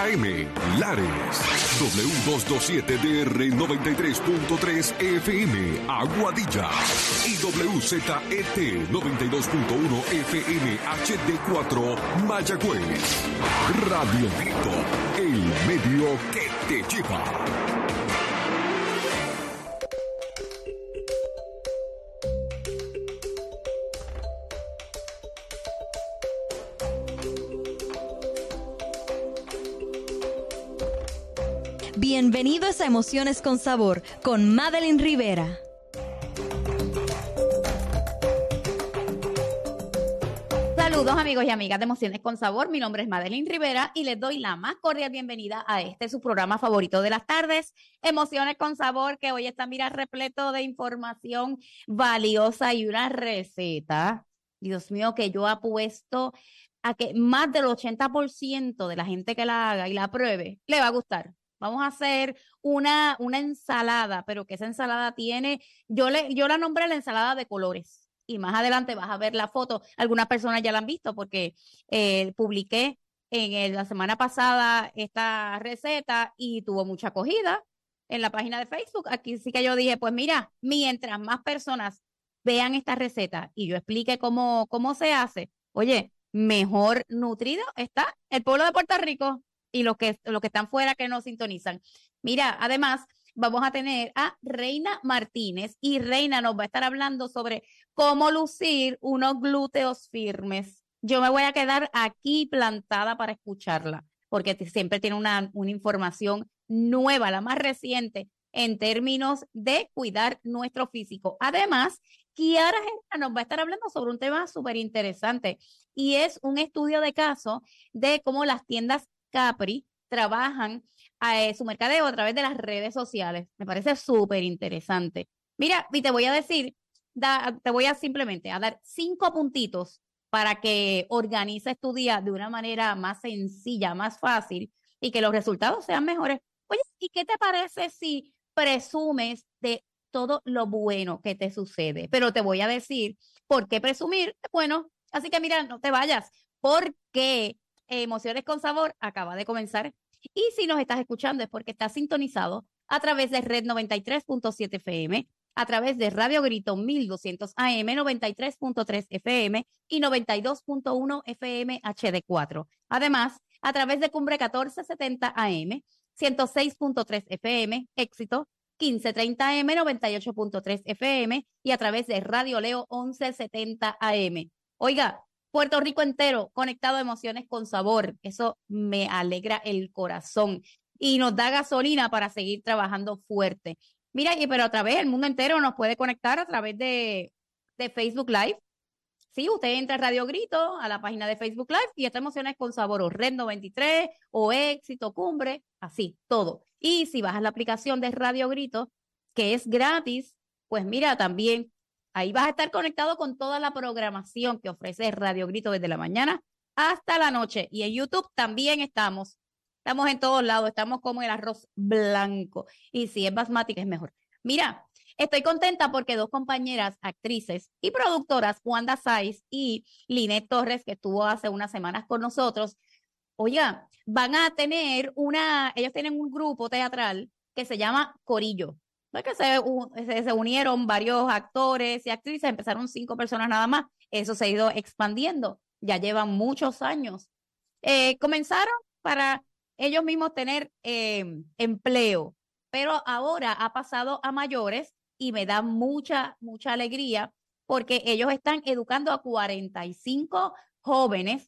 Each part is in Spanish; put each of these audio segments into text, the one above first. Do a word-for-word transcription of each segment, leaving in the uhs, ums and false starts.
A M, Lares, W doscientos veintisiete D R noventa y tres punto tres F M, Aguadilla, y W Z E T noventa y dos punto uno F M H D cuatro, Mayagüez. Radio Grito, el medio que te lleva. Bienvenidos a Emociones con Sabor con Madeline Rivera. Saludos amigos y amigas de Emociones con Sabor, mi nombre es Madeline Rivera y les doy la más cordial bienvenida a este su programa favorito de las tardes, Emociones con Sabor, que hoy está, mira, repleto de información valiosa y una receta, Dios mío, que yo apuesto a que más del ochenta por ciento de la gente que la haga y la pruebe, le va a gustar. Vamos a hacer una, una ensalada, pero que esa ensalada tiene, yo, le, yo la nombré la ensalada de colores. Y más adelante vas a ver la foto. Algunas personas ya la han visto porque eh, publiqué en el, la semana pasada esta receta y tuvo mucha acogida en la página de Facebook. Aquí sí que yo dije, pues mira, mientras más personas vean esta receta y yo explique cómo, cómo se hace, oye, mejor nutrido está el pueblo de Puerto Rico y los que, los que están fuera que nos sintonizan. Mira, además, vamos a tener a Reina Martínez y Reina nos va a estar hablando sobre cómo lucir unos glúteos firmes. Yo me voy a quedar aquí plantada para escucharla, porque siempre tiene una, una información nueva, la más reciente, en términos de cuidar nuestro físico. Además, Kiara Gerena nos va a estar hablando sobre un tema súper interesante y es un estudio de caso de cómo las tiendas Capri trabajan eh, su mercadeo a través de las redes sociales. Me parece súper interesante. Mira, y te voy a decir, da, te voy a simplemente a dar cinco puntitos para que organices tu día de una manera más sencilla, más fácil y que los resultados sean mejores. Oye, ¿y qué te parece si presumes de todo lo bueno que te sucede? Pero te voy a decir por qué presumir. Bueno, así que mira, no te vayas, porque Emociones con Sabor acaba de comenzar. Y si nos estás escuchando es porque estás sintonizado a través de Red noventa y tres punto siete F M, a través de Radio Grito mil doscientos A M, noventa y tres punto tres F M y noventa y dos punto uno F M H D cuatro. Además, a través de Cumbre catorce setenta A M, ciento seis punto tres F M, Éxito quince treinta A M, noventa y ocho punto tres F M y a través de Radio Leo once setenta A M. Oiga, Puerto Rico entero conectado a Emociones con Sabor. Eso me alegra el corazón y nos da gasolina para seguir trabajando fuerte. Mira, y pero a través del mundo entero nos puede conectar a través de, de Facebook Live. Sí, usted entra a Radio Grito, a la página de Facebook Live y está Emociones con Sabor o Red noventa y tres o Éxito, Cumbre, así, todo. Y si bajas la aplicación de Radio Grito, que es gratis, pues mira, también ahí vas a estar conectado con toda la programación que ofrece Radio Grito desde la mañana hasta la noche. Y en YouTube también estamos. Estamos en todos lados. Estamos como el arroz blanco. Y si es basmática es mejor. Mira, estoy contenta porque dos compañeras, actrices y productoras, Wanda Saiz y Linet Torres, que estuvo hace unas semanas con nosotros, oiga, van a tener una, ellos tienen un grupo teatral que se llama Corillo. Que se, se, se unieron varios actores y actrices, empezaron cinco personas nada más, eso se ha ido expandiendo, ya llevan muchos años. Eh, comenzaron para ellos mismos tener eh, empleo, pero ahora ha pasado a mayores y me da mucha, mucha alegría porque ellos están educando a cuarenta y cinco jóvenes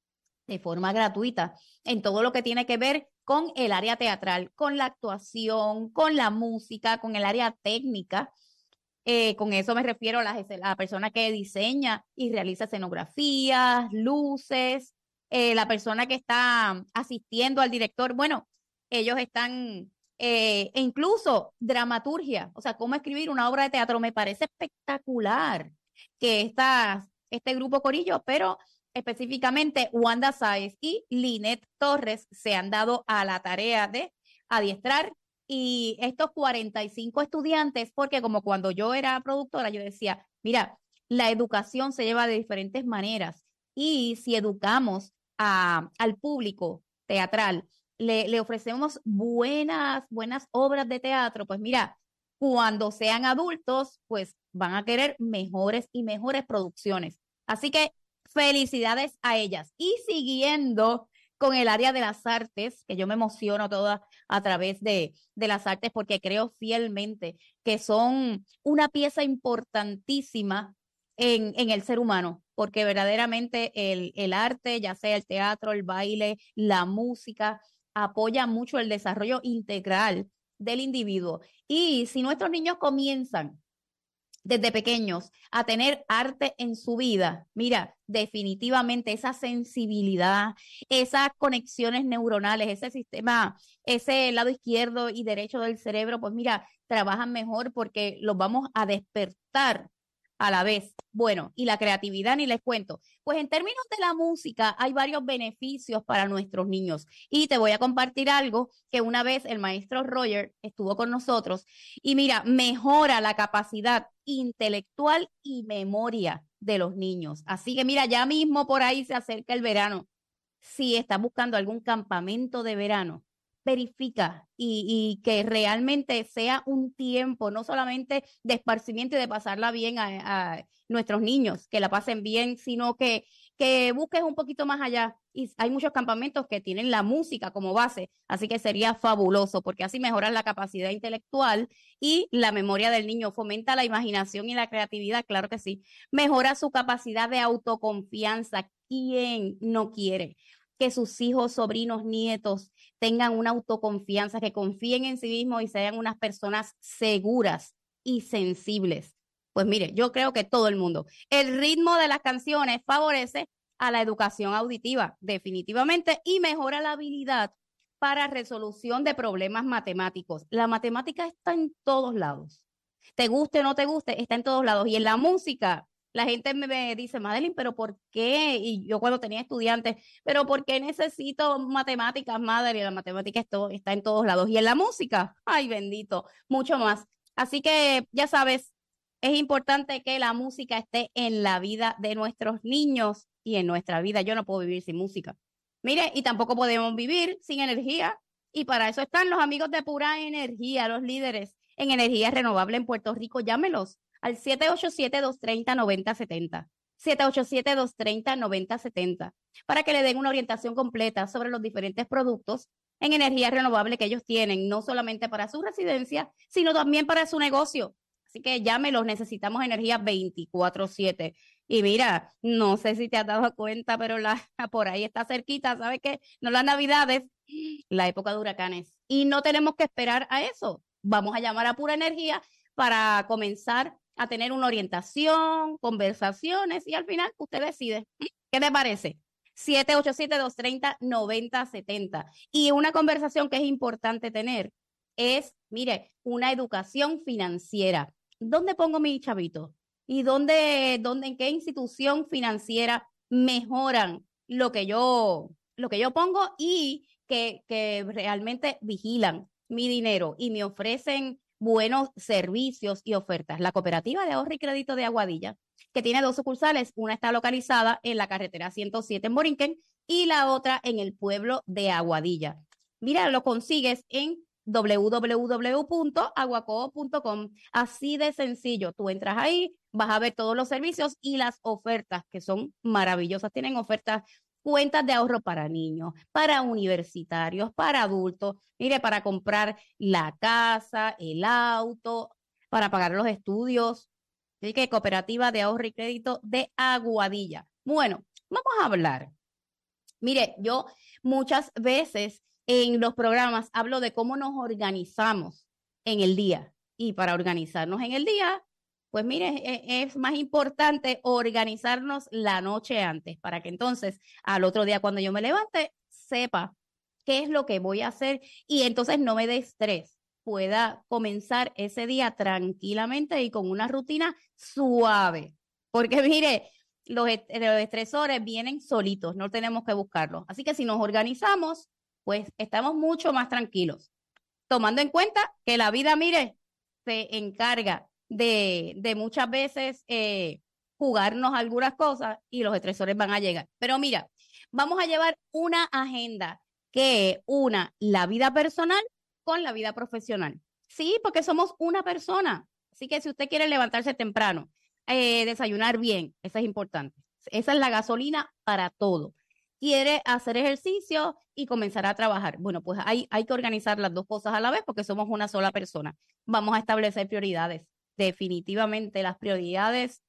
de forma gratuita en todo lo que tiene que ver con el área teatral, con la actuación, con la música, con el área técnica. Eh, con eso me refiero a la, a la persona que diseña y realiza escenografías, luces, eh, la persona que está asistiendo al director. Bueno, ellos están, eh, e incluso dramaturgia, o sea, cómo escribir una obra de teatro. Me parece espectacular que esta, este grupo Corillo, pero específicamente Wanda Saiz y Linet Torres se han dado a la tarea de adiestrar y estos cuarenta y cinco estudiantes, porque como cuando yo era productora, yo decía, mira, la educación se lleva de diferentes maneras y si educamos a, al público teatral le, le ofrecemos buenas, buenas obras de teatro, pues mira, cuando sean adultos, pues van a querer mejores y mejores producciones. Así que felicidades a ellas. Y siguiendo con el área de las artes, que yo me emociono toda a través de, de las artes porque creo fielmente que son una pieza importantísima en, en el ser humano, porque verdaderamente el, el arte, ya sea el teatro, el baile, la música, apoya mucho el desarrollo integral del individuo. Y si nuestros niños comienzan desde pequeños a tener arte en su vida, mira, definitivamente esa sensibilidad, esas conexiones neuronales, ese sistema, ese lado izquierdo y derecho del cerebro, pues mira, trabajan mejor porque los vamos a despertar a la vez. Bueno, y la creatividad ni les cuento. Pues en términos de la música hay varios beneficios para nuestros niños y te voy a compartir algo que una vez el maestro Roger estuvo con nosotros y mira, mejora la capacidad intelectual y memoria de los niños. Así que mira, ya mismo por ahí se acerca el verano. Si estás buscando algún campamento de verano, verifica y, y que realmente sea un tiempo, no solamente de esparcimiento y de pasarla bien a, a nuestros niños, que la pasen bien, sino que, que busques un poquito más allá. Y hay muchos campamentos que tienen la música como base, así que sería fabuloso, porque así mejoras la capacidad intelectual y la memoria del niño, fomenta la imaginación y la creatividad, claro que sí, mejora su capacidad de autoconfianza. ¿Quién no quiere que sus hijos, sobrinos, nietos tengan una autoconfianza, que confíen en sí mismos y sean unas personas seguras y sensibles? Pues mire, yo creo que todo el mundo. El ritmo de las canciones favorece a la educación auditiva, definitivamente, y mejora la habilidad para resolución de problemas matemáticos. La matemática está en todos lados. Te guste o no te guste, está en todos lados. Y en la música, la gente me dice, Madeline, ¿pero por qué? Y yo cuando tenía estudiantes, ¿pero por qué necesito matemáticas, Madeline? La matemática esto, está en todos lados. Y en la música, ay bendito, mucho más. Así que ya sabes, es importante que la música esté en la vida de nuestros niños y en nuestra vida. Yo no puedo vivir sin música. Mire, y tampoco podemos vivir sin energía. Y para eso están los amigos de Pura Energía, los líderes en energía renovable en Puerto Rico. Llámelos al siete ocho siete, dos tres cero, nueve cero siete cero, siete ocho siete, dos tres cero, nueve cero siete cero, para que le den una orientación completa sobre los diferentes productos en energía renovable que ellos tienen, no solamente para su residencia, sino también para su negocio. Así que llámelos, necesitamos energía veinticuatro siete. Y mira, no sé si te has dado cuenta, pero la, por ahí está cerquita, ¿sabes qué? No las navidades, la época de huracanes. Y no tenemos que esperar a eso. Vamos a llamar a Pura Energía para comenzar a tener una orientación, conversaciones y al final usted decide. ¿Qué te parece? siete ocho siete, dos tres cero, nueve cero siete cero. Y una conversación que es importante tener es, mire, una educación financiera. ¿Dónde pongo mi chavito? ¿Y dónde, dónde, en qué institución financiera mejoran lo que yo, lo que yo pongo y que, que realmente vigilan mi dinero y me ofrecen buenos servicios y ofertas? La Cooperativa de Ahorro y Crédito de Aguadilla, que tiene dos sucursales, una está localizada en la carretera ciento siete en Borinquen y la otra en el pueblo de Aguadilla. Mira, lo consigues en doble u doble u doble u punto aguacoop punto com. Así de sencillo, tú entras ahí, vas a ver todos los servicios y las ofertas que son maravillosas. Tienen ofertas, cuentas de ahorro para niños, para universitarios, para adultos, mire, para comprar la casa, el auto, para pagar los estudios. Así que Cooperativa de Ahorro y Crédito de Aguadilla. Bueno, vamos a hablar. Mire, yo muchas veces en los programas hablo de cómo nos organizamos en el día. Y para organizarnos en el día, pues mire, es más importante organizarnos la noche antes, para que entonces al otro día cuando yo me levante, sepa qué es lo que voy a hacer y entonces no me dé estrés, pueda comenzar ese día tranquilamente y con una rutina suave. Porque mire, los, los estresores vienen solitos, no tenemos que buscarlos. Así que si nos organizamos, pues estamos mucho más tranquilos, tomando en cuenta que la vida, mire, se encarga de, de muchas veces eh, jugarnos algunas cosas y los estresores van a llegar. Pero mira, vamos a llevar una agenda que una la vida personal con la vida profesional. Sí, porque somos una persona. Así que si usted quiere levantarse temprano, eh, desayunar bien, eso es importante. Esa es la gasolina para todo. Quiere hacer ejercicio y comenzar a trabajar. Bueno, pues hay, hay que organizar las dos cosas a la vez porque somos una sola persona. Vamos a establecer prioridades. Definitivamente las prioridades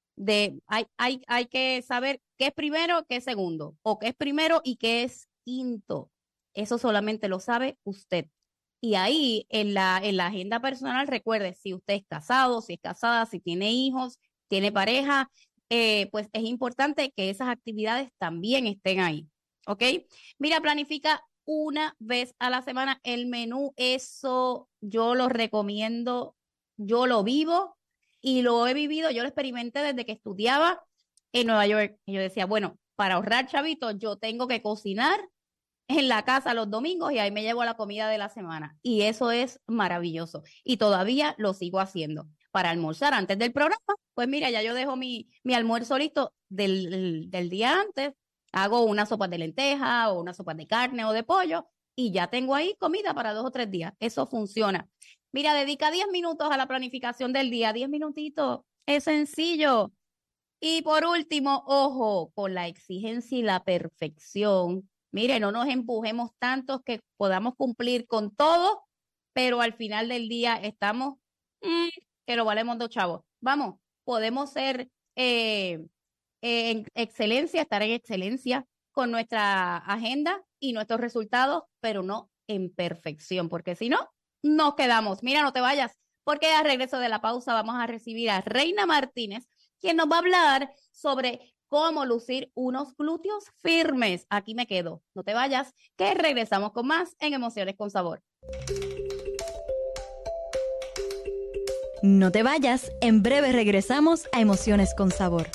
de hay, hay, hay que saber qué es primero, qué es segundo, o qué es primero y qué es quinto. Eso solamente lo sabe usted. Y ahí en la, en la agenda personal, recuerde, si usted es casado, si es casada, si tiene hijos, tiene pareja, eh, pues es importante que esas actividades también estén ahí, ¿ok? Mira, planifica una vez a la semana el menú, eso yo lo recomiendo, yo lo vivo y lo he vivido, yo lo experimenté desde que estudiaba en Nueva York. Y yo decía, bueno, para ahorrar chavitos, yo tengo que cocinar en la casa los domingos y ahí me llevo la comida de la semana. Y eso es maravilloso. Y todavía lo sigo haciendo. Para almorzar antes del programa, pues mira, ya yo dejo mi, mi almuerzo listo del, del, del día antes. Hago una sopa de lenteja o una sopa de carne o de pollo y ya tengo ahí comida para dos o tres días. Eso funciona. Mira, dedica diez minutos a la planificación del día. diez minutitos. Es sencillo. Y por último, ojo, con la exigencia y la perfección. Mire, no nos empujemos tantos que podamos cumplir con todo, pero al final del día estamos, mmm, que lo valemos dos chavos. Vamos, podemos ser eh, eh, en excelencia, estar en excelencia con nuestra agenda y nuestros resultados, pero no en perfección, porque si no, nos quedamos. Mira, no te vayas, porque al regreso de la pausa vamos a recibir a Reina Martínez, quien nos va a hablar sobre cómo lucir unos glúteos firmes. Aquí me quedo. No te vayas, que regresamos con más en Emociones con Sabor. No te vayas, en breve regresamos a Emociones con Sabor.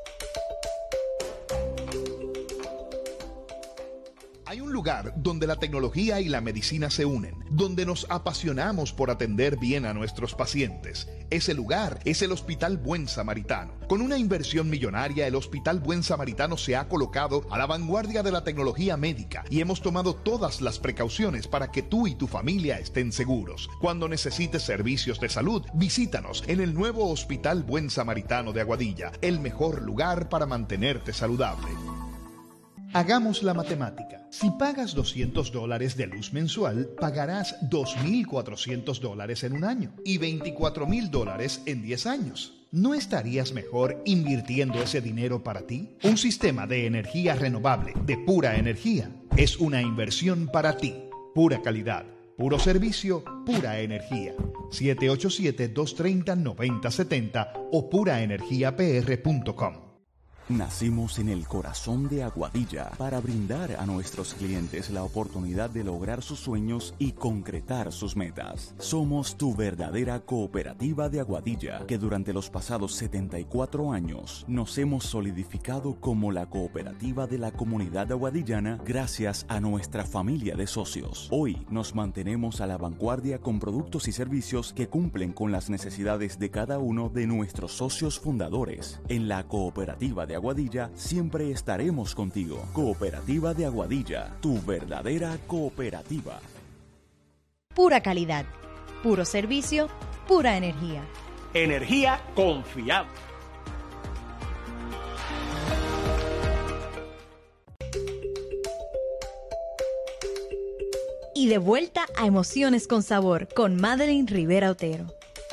Hay un lugar donde la tecnología y la medicina se unen, donde nos apasionamos por atender bien a nuestros pacientes. Ese lugar es el Hospital Buen Samaritano. Con una inversión millonaria, el Hospital Buen Samaritano se ha colocado a la vanguardia de la tecnología médica y hemos tomado todas las precauciones para que tú y tu familia estén seguros. Cuando necesites servicios de salud, visítanos en el nuevo Hospital Buen Samaritano de Aguadilla, el mejor lugar para mantenerte saludable. Hagamos la matemática. Si pagas doscientos dólares de luz mensual, pagarás dos mil cuatrocientos dólares en un año y veinticuatro mil dólares en diez años. ¿No estarías mejor invirtiendo ese dinero para ti? Un sistema de energía renovable, de pura energía, es una inversión para ti. Pura calidad, puro servicio, pura energía. siete ocho siete, dos tres cero, nueve cero siete cero o pura energía p r punto com. Nacimos en el corazón de Aguadilla para brindar a nuestros clientes la oportunidad de lograr sus sueños y concretar sus metas. Somos tu verdadera cooperativa de Aguadilla, que durante los pasados setenta y cuatro años nos hemos solidificado como la cooperativa de la comunidad aguadillana gracias a nuestra familia de socios. Hoy nos mantenemos a la vanguardia con productos y servicios que cumplen con las necesidades de cada uno de nuestros socios fundadores. En la cooperativa de Aguadilla siempre estaremos contigo. Cooperativa de Aguadilla, tu verdadera cooperativa. Pura calidad, puro servicio, pura energía. Energía confiable. Y de vuelta a Emociones con Sabor con Madeline Rivera Otero.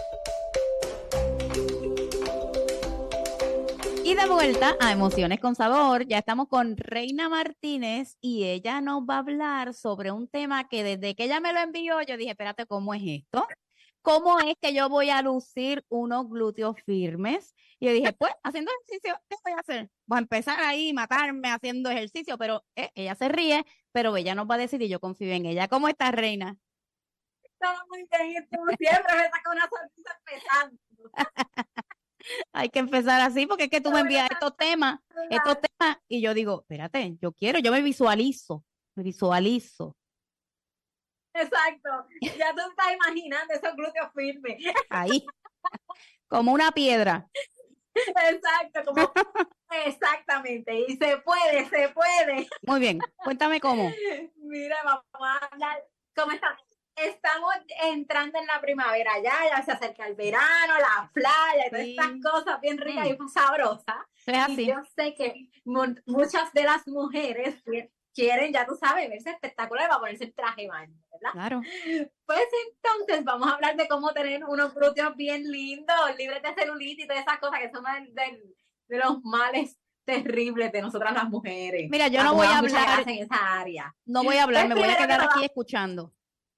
Y de vuelta a Emociones con Sabor, ya estamos con Reina Martínez y ella nos va a hablar sobre un tema que desde que ella me lo envió, yo dije, espérate, ¿cómo es esto? ¿Cómo es que yo voy a lucir unos glúteos firmes? Y yo dije, pues, haciendo ejercicio, ¿qué voy a hacer? Voy a empezar ahí, matarme haciendo ejercicio, pero eh, ella se ríe, pero ella nos va a decir y yo confío en ella. ¿Cómo estás, Reina? Está muy bien, tú siempre me sacas una sonrisa empezando. Hay que empezar así porque es que tú me envías estos temas, estos temas y yo digo, espérate, yo quiero, yo me visualizo, me visualizo. Exacto, ya tú estás imaginando esos glúteos firmes. Ahí, como una piedra. Exacto, como Exactamente, y se puede, se puede. Muy bien, cuéntame cómo. Mira, vamos a hablar, ¿cómo estamos? Estamos entrando en la primavera ya, ya se acerca el verano, la playa, y todas Sí. estas cosas bien ricas Mm. y sabrosas. Es así. Y yo sé que mu- muchas de las mujeres que quieren, ya tú sabes, verse espectacular para ponerse el traje de baño, ¿verdad? Claro. Pues entonces vamos a hablar de cómo tener unos glúteos bien lindos, libres de celulitis y todas esas cosas que son de, de, de los males terribles de nosotras las mujeres. Mira, yo no voy a Acumulamos mucha hablar, grasa en esa área. no voy a hablar, me Pues voy a primero quedar que todo- aquí escuchando.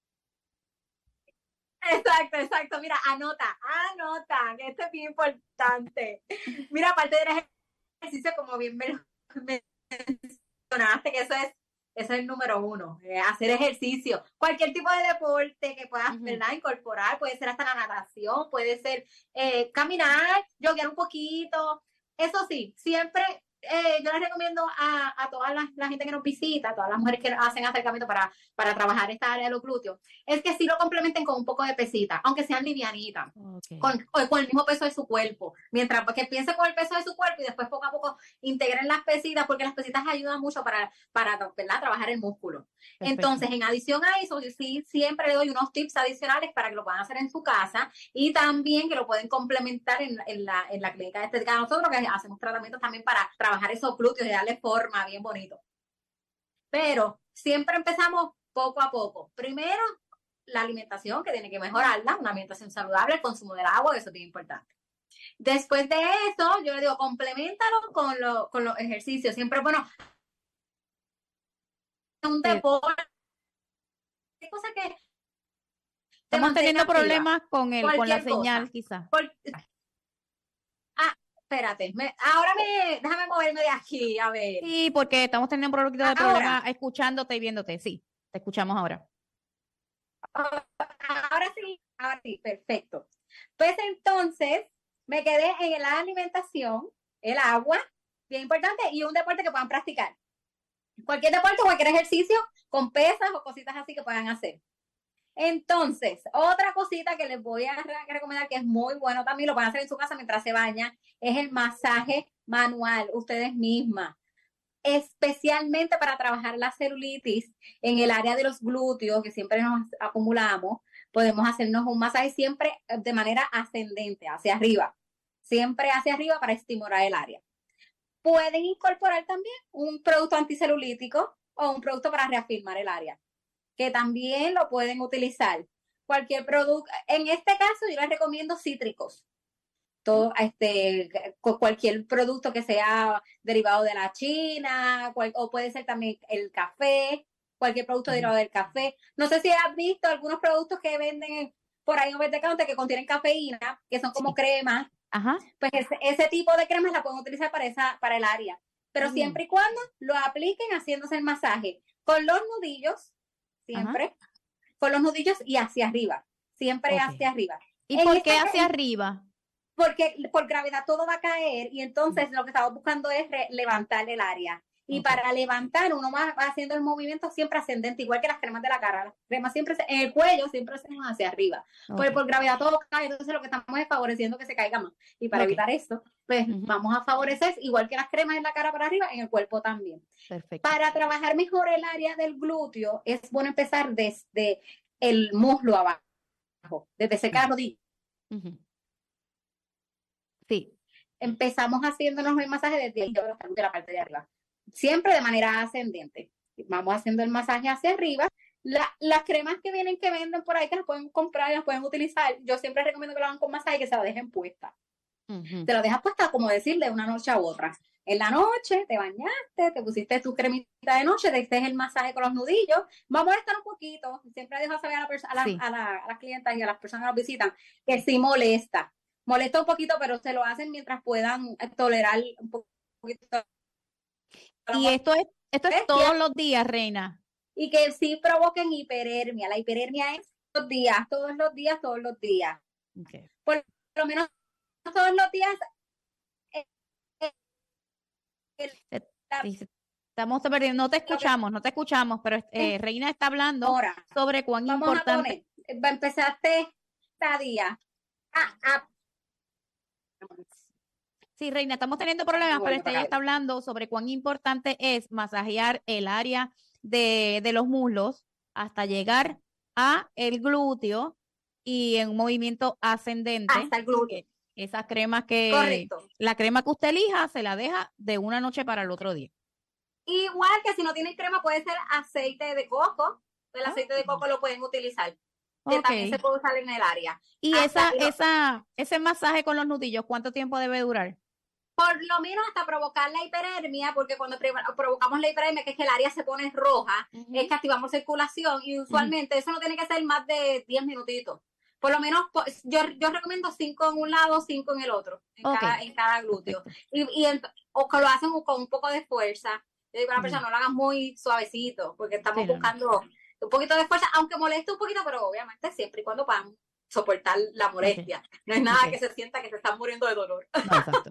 Exacto, exacto. Mira, anota, anota, que esto es bien importante. Mira, aparte del ejercicio, como bien me mencionaste, que eso es, eso es el número uno, eh, hacer ejercicio. Cualquier tipo de deporte que puedas, Ujú. ¿verdad? Incorporar, puede ser hasta la natación, puede ser eh, caminar, joguear un poquito. Eso sí, siempre eh, yo les recomiendo a, a toda la, la gente que nos visita, a todas las mujeres que hacen acercamiento para, para trabajar esta área de los glúteos, es que sí lo complementen con un poco de pesita, aunque sean livianitas. Okay. Con, o con el mismo peso de su cuerpo, mientras que piense con el peso de su cuerpo y después poco a poco integren las pesitas, porque las pesitas ayudan mucho para, para ¿verdad? Trabajar el músculo. Perfecto. Entonces, en adición a eso, yo sí siempre le doy unos tips adicionales para que lo puedan hacer en su casa y también que lo pueden complementar en, en, la, en la clínica de estética de nosotros, que hacemos tratamientos también para trabajar esos glúteos y darle forma bien bonito. Pero siempre empezamos poco a poco. Primero, la alimentación, que tiene que mejorarla, una alimentación saludable, el consumo del agua, eso es bien importante. Después de eso, yo le digo, complementalo con, lo, con los ejercicios. Siempre, bueno, un Sí. deporte, cosa que te Estamos mantenga teniendo activa. problemas con, el, con la Cualquier cosa. señal, quizás. Por- Ah, espérate, me- ahora me, déjame moverme de aquí, a ver. Sí, porque estamos teniendo un poquito de Ahora. problema escuchándote y viéndote. Sí, te escuchamos ahora. Ahora sí, ahora sí, perfecto. Pues entonces me quedé en la alimentación, el agua, bien importante, y un deporte que puedan practicar. Cualquier deporte, cualquier ejercicio con pesas o cositas así que puedan hacer. Entonces, otra cosita que les voy a re- recomendar que es muy bueno también, lo pueden hacer en su casa mientras se bañan, es el masaje manual, ustedes mismas. Especialmente para trabajar la celulitis en el área de los glúteos, que siempre nos acumulamos, podemos hacernos un masaje siempre de manera ascendente, hacia arriba, siempre hacia arriba para estimular el área. Pueden incorporar también un producto anticelulítico o un producto para reafirmar el área, que también lo pueden utilizar. Cualquier producto, en este caso yo les recomiendo cítricos. Todo, este, cualquier producto que sea derivado de la China, cual, o puede ser también el café, cualquier producto uh-huh. derivado del café. No sé si has visto algunos productos que venden por ahí en over the counter que contienen cafeína, que son como sí. cremas. Ajá. Pues ese, ese tipo de cremas la pueden utilizar para, esa, para el área. Pero uh-huh. siempre y cuando lo apliquen haciéndose el masaje con los nudillos, siempre, uh-huh. con los nudillos y hacia arriba, siempre okay. hacia arriba. ¿Y en por qué este, hacia arriba? Porque por gravedad todo va a caer y entonces lo que estamos buscando es re- levantar el área. Y okay. para levantar uno va, va haciendo el movimiento siempre ascendente, igual que las cremas de la cara. Las cremas siempre, se, en el cuello siempre se van hacia arriba. Okay. Porque por gravedad todo cae, entonces lo que estamos es favoreciendo que se caiga más. Y para okay. evitar esto, pues uh-huh. vamos a favorecer, igual que las cremas en la cara para arriba, en el cuerpo también. Perfecto. Para trabajar mejor el área del glúteo, es bueno empezar desde el muslo abajo, desde cerca de la rodilla. Uh-huh. Sí. Empezamos haciéndonos el masaje desde el de la parte de arriba. Siempre de manera ascendente. Vamos haciendo el masaje hacia arriba. La, las cremas que vienen, que venden por ahí, que las pueden comprar y las pueden utilizar, yo siempre recomiendo que lo hagan con masaje y que se la dejen puesta. Uh-huh. Te la dejas puesta, como decir, de una noche a otra. En la noche te bañaste, te pusiste tu cremita de noche, te hiciste el masaje con los nudillos. Vamos a estar un poquito. Siempre dejo saber a, la perso- a, la, sí. a, la, a las clientas y a las personas que nos visitan que sí molesta. Molesta un poquito, pero se lo hacen mientras puedan tolerar un poquito. Y esto es, esto es todos los días, Reina. Y que sí provoquen hiperermia. La hiperermia es todos los días, todos los días, todos los días. Okay. Por lo menos todos los días. Eh, eh, el, la, Estamos perdiendo, no te escuchamos, no te escuchamos, pero eh, Reina está hablando ahora, sobre cuán vamos importante. A poner, va a empezar esta día. Ah, ah. Sí, Reina, estamos teniendo problemas, Bueno, pero este, para ella ver. está hablando sobre cuán importante es masajear el área de, de los muslos hasta llegar a el glúteo y en un movimiento ascendente. Hasta el glúteo. Esas cremas que, Correcto. la crema que usted elija, se la deja de una noche para el otro día. Igual que si no tienen crema, puede ser aceite de coco. El aceite de coco lo pueden utilizar. Que Ok. también se puede usar en el área. Y Hasta- esa, y lo- esa, ese masaje con los nudillos, ¿cuánto tiempo debe durar? Por lo menos hasta provocar la hiperemia, porque cuando pre- provocamos la hiperemia, que es que el área se pone roja, Ujú. es que activamos circulación y usualmente eso no tiene que ser más de diez minutitos. Por lo menos po- yo, yo recomiendo cinco en un lado, cinco en el otro, en, Ok. cada, en cada glúteo. Y, y en- o que lo hacen con un poco de fuerza. Yo digo a la Ujú. persona, no lo hagan muy suavecito, porque estamos Sí, no, no. buscando un poquito de fuerza, aunque moleste un poquito, pero obviamente siempre y cuando puedan soportar la molestia. No es nada Ok. que se sienta que se están muriendo de dolor. No, exacto.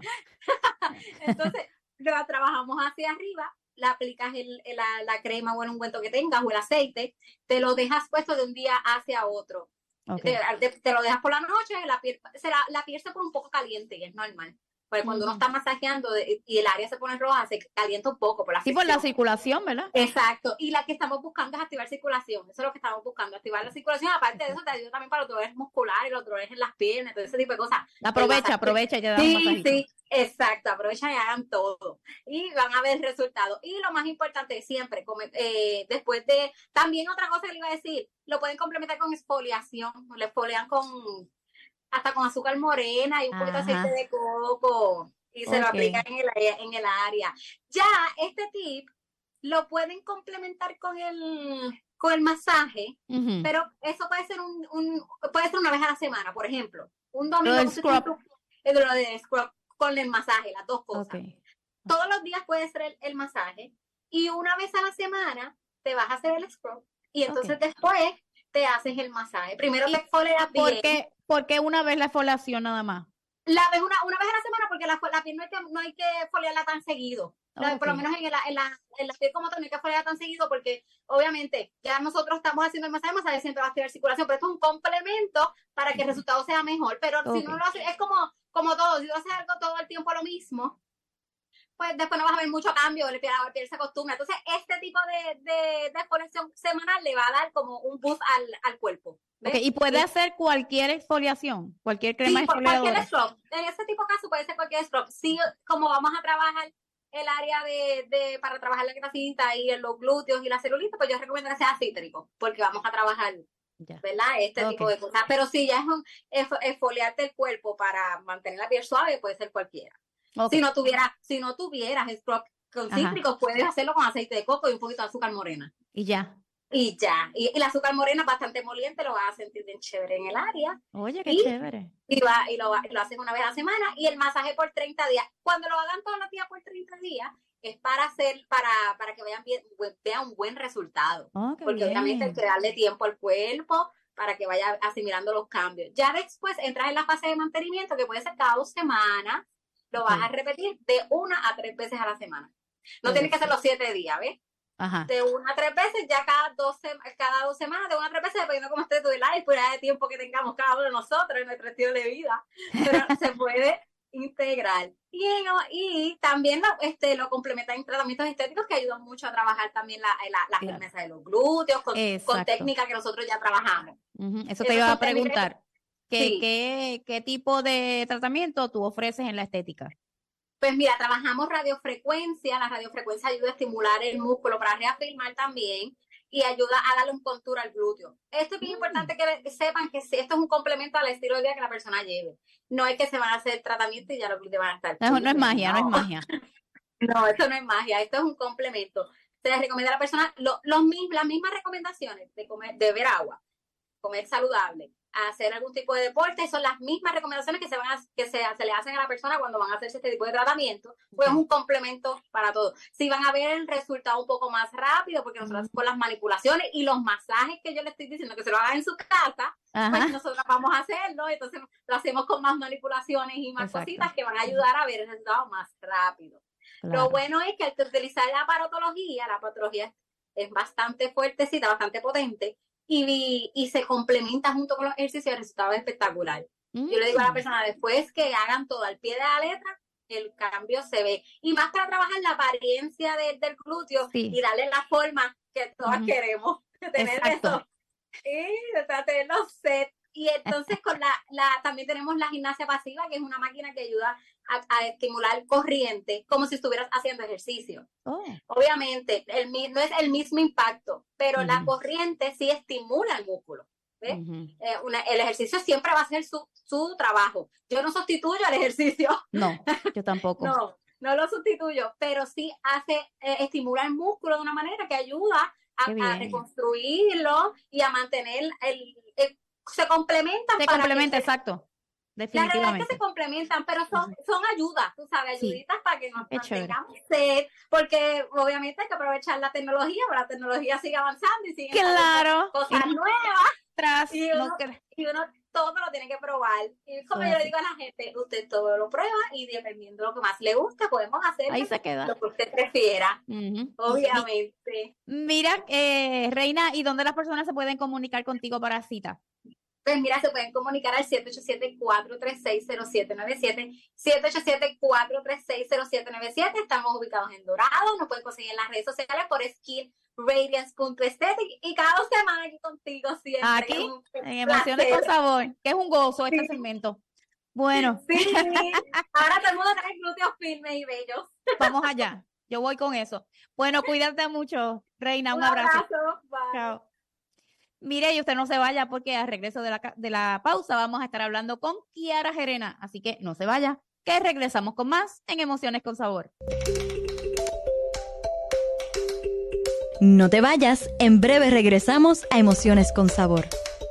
Entonces, lo trabajamos hacia arriba, le aplicas el, el- la, la crema o el ungüento que tengas o el aceite, te lo dejas puesto de un día hacia otro. Ok. Te, te- te lo dejas por la noche, la piel se, la, la piel se pone un poco caliente y es normal. Porque cuando uno Ujú. está masajeando de- y el área se pone roja, se calienta un poco por la Sí, por la fricción. circulación, ¿verdad? Exacto, y la que estamos buscando es activar circulación, eso es lo que estamos buscando, activar la circulación, aparte de eso te ayuda también para los dolores musculares, los dolores en las piernas, todo ese tipo de cosas. Aprovecha, El masaje- aprovecha y te da un Sí, masajito. sí, exacto, aprovechan y hagan todo y van a ver resultados. Y lo más importante siempre, come- eh, después de, también otra cosa que le iba a decir, lo pueden complementar con exfoliación, le exfolian con, hasta con azúcar morena y un poquito de Ajá. aceite de coco y se lo Ok. aplican en el, en el área. Ya este tip lo pueden complementar con el, con el masaje, Ujú. pero eso puede ser un, un puede ser una vez a la semana, por ejemplo. Un Lo domingo del tú scrub. tienes tu- eh, lo del scrub con el masaje, las dos cosas. Ok. Todos los días puede ser el, el masaje y una vez a la semana te vas a hacer el scrub y entonces Ok. después te haces el masaje. Primero ¿Y te exfolias bien. ¿Por qué, por qué una vez la exfoliación nada más? La vez una, una vez a la semana porque la, la piel no hay que, no hay que foliarla tan seguido. La- Por lo Ok. menos en la, en, la, en la piel como tal no hay que foliarla tan seguido porque obviamente ya nosotros estamos haciendo el masaje, el masaje siempre va a activar circulación, pero esto es un complemento para que el resultado sea mejor. Pero si Ok. no lo haces, es como, como todo, si tú haces algo todo el tiempo lo mismo, pues después no vas a ver mucho cambio, la piel, la piel se acostumbra. Entonces, este tipo de, de, de exfoliación semanal le va a dar como un boost al, al cuerpo. ¿ves? Ok, y puede Y- hacer cualquier exfoliación, cualquier crema Sí, por cualquier exfoliadora. scrub. En ese tipo de caso puede ser cualquier scrub. Sí, como vamos a trabajar el área de, de para trabajar la grasita y los glúteos y la celulita, pues yo recomiendo que sea cítrico, porque vamos a trabajar, Ya. ¿verdad? Este Ok. tipo de cosas. Pero si ya es un esf- exfoliarte el cuerpo para mantener la piel suave, puede ser cualquiera. Ok. Si no tuviera, si no tuvieras scrub con Ajá. cítricos, puedes hacerlo con aceite de coco y un poquito de azúcar morena. Y ya. Y ya. Y, y el azúcar morena es bastante moliente, lo vas a sentir bien chévere en el área. Oye, qué Y- chévere. Y, va, y, lo, y lo haces una vez a la semana y el masaje por treinta días. Cuando lo hagan todos los días por treinta días, es para hacer, para, para que vean bien, vean un buen resultado. Oh, qué Porque obviamente hay bien. que darle tiempo al cuerpo para que vaya asimilando los cambios. Ya después entras en la fase de mantenimiento, que puede ser cada dos semanas, lo vas Ok. a repetir de una a tres veces a la semana. No Perfecto. tienes que hacer los siete días, ¿ves? Ajá. De una a tres veces, ya cada dos, sema- cada dos semanas, de una a tres veces, dependiendo de cómo esté tu life, pues de tiempo que tengamos cada uno de nosotros en nuestro estilo de vida. Pero se puede integrar. Y, no, y también lo, este, lo complementa en tratamientos estéticos que ayudan mucho a trabajar también la, la, la Claro. firmeza de los glúteos, con, con Exacto. técnicas que nosotros ya trabajamos. Ujú. Eso Esas te iba son a preguntar. ¿Qué, Sí. qué, qué tipo de tratamiento tú ofreces en la estética? Pues mira, trabajamos radiofrecuencia, la radiofrecuencia ayuda a estimular el músculo para reafirmar también y ayuda a darle un contour al glúteo. Esto es bien Mm. importante que sepan que si esto es un complemento al estilo de vida que la persona lleve. No es que se van a hacer tratamiento y ya los glúteos van a estar. No, no es firmes, magia, no es magia. No, esto no es magia, esto es un complemento. Se les recomienda a la persona lo- los, mis- las mismas recomendaciones de comer, de beber agua, comer saludable, hacer algún tipo de deporte, son las mismas recomendaciones que se van a, que se, se le hacen a la persona cuando van a hacerse este tipo de tratamiento, pues es un complemento para todo. Si van a ver el resultado un poco más rápido, porque nosotros con las manipulaciones y los masajes que yo le estoy diciendo que se lo hagan en su casa, Ajá. pues nosotros vamos a hacerlo, entonces lo hacemos con más manipulaciones y más Exacto. cositas que van a ayudar a ver el resultado más rápido. Claro. Lo bueno es que al utilizar la aparatología, la patología es bastante fuertecita, bastante potente, y, y se complementa junto con los ejercicios y el resultado es espectacular. Yo le digo a la Mm. persona, después que hagan todo al pie de la letra, el cambio se ve. Y más para trabajar la apariencia de, del glúteo sí. y darle la forma que todas uh-huh. queremos. Tener Exacto. eso. Y de tener los sets. Y entonces con la, la también tenemos la gimnasia pasiva, que es una máquina que ayuda a, a estimular corriente, como si estuvieras haciendo ejercicio. Oh. Obviamente, el, no es el mismo impacto, pero uh-huh. la corriente sí estimula el músculo. ¿Ves? Uh-huh. Eh, una, el ejercicio siempre va a ser su, su trabajo. Yo no sustituyo al ejercicio. No, yo tampoco. no, no lo sustituyo, pero sí hace, eh, estimula el músculo de una manera que ayuda a, a reconstruirlo y a mantener el, el se complementan. Se complementa, se, exacto. Definitivamente. La realidad es que se complementan, pero son, son ayudas, tú sabes, ayuditas sí. para que nos mantengamos sed, porque obviamente hay que aprovechar la tecnología, pero la tecnología sigue avanzando y sigue claro. cosas y nuevas. Tras, y, uno, no que... y uno todo lo tiene que probar. Y como pues, yo le digo a la gente, usted todo lo prueba y dependiendo de lo que más le guste, podemos hacer ahí se queda. Lo que usted prefiera. Uh-huh. Obviamente. Mira, eh, Reina, ¿y dónde las personas se pueden comunicar contigo para cita? Pues mira, se pueden comunicar al siete ocho siete, cuatro tres seis, cero siete nueve siete, siete ocho siete, cuatro tres seis, cero siete nueve siete. Estamos ubicados en Dorado, nos pueden conseguir en las redes sociales por skin radiance punto aesthetic y cada dos semanas aquí contigo siempre. Aquí, en Emociones con Sabor, que es un gozo este sí. segmento. Bueno. Sí, ahora todo el mundo tiene glúteos firmes y bellos. Vamos allá, yo voy con eso. Bueno, cuídate mucho, Reina, un, un abrazo. abrazo. Bye. Chao. Mire, y usted no se vaya porque al regreso de la, de la pausa vamos a estar hablando con Kiara Gerena. Así que no se vaya, que regresamos con más en Emociones con Sabor. No te vayas, en breve regresamos a Emociones con Sabor.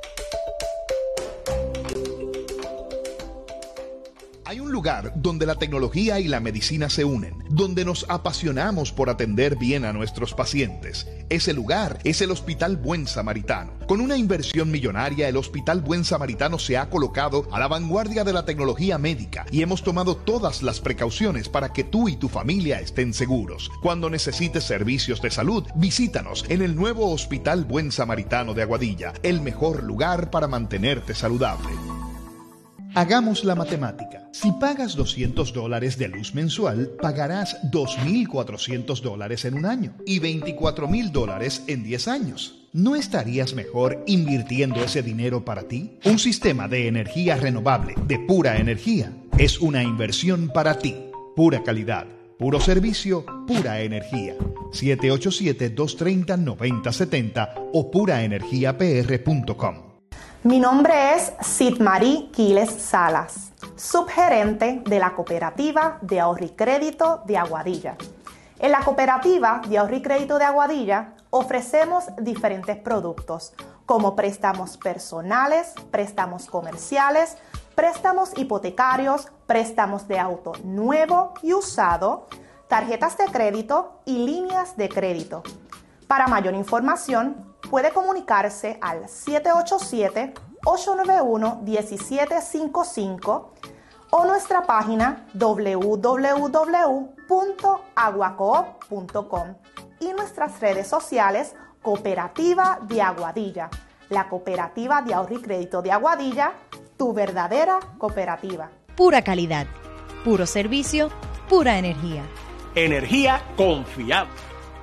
Hay un lugar donde la tecnología y la medicina se unen, donde nos apasionamos por atender bien a nuestros pacientes. Ese lugar es el Hospital Buen Samaritano. Con una inversión millonaria, el Hospital Buen Samaritano se ha colocado a la vanguardia de la tecnología médica y hemos tomado todas las precauciones para que tú y tu familia estén seguros. Cuando necesites servicios de salud, visítanos en el nuevo Hospital Buen Samaritano de Aguadilla, el mejor lugar para mantenerte saludable. Hagamos la matemática. Si pagas doscientos dólares de luz mensual, pagarás dos mil cuatrocientos dólares en un año y veinticuatro mil dólares en diez años. ¿No estarías mejor invirtiendo ese dinero para ti? Un sistema de energía renovable, de pura energía, es una inversión para ti. Pura calidad, puro servicio, pura energía. siete ocho siete, dos tres cero, nueve cero siete cero o pura energía p r punto com. Mi nombre es Sidmarí Quiles Salas, subgerente de la Cooperativa de Ahorro y Crédito de Aguadilla. En la Cooperativa de Ahorro y Crédito de Aguadilla ofrecemos diferentes productos como préstamos personales, préstamos comerciales, préstamos hipotecarios, préstamos de auto nuevo y usado, tarjetas de crédito y líneas de crédito. Para mayor información, puede comunicarse al siete ocho siete, ocho nueve uno, uno siete cinco cinco o nuestra página doble u doble u doble u punto aguacoop punto com y nuestras redes sociales Cooperativa de Aguadilla, la Cooperativa de Ahorro y Crédito de Aguadilla, tu verdadera cooperativa. Pura calidad, puro servicio, pura energía. Energía confiable.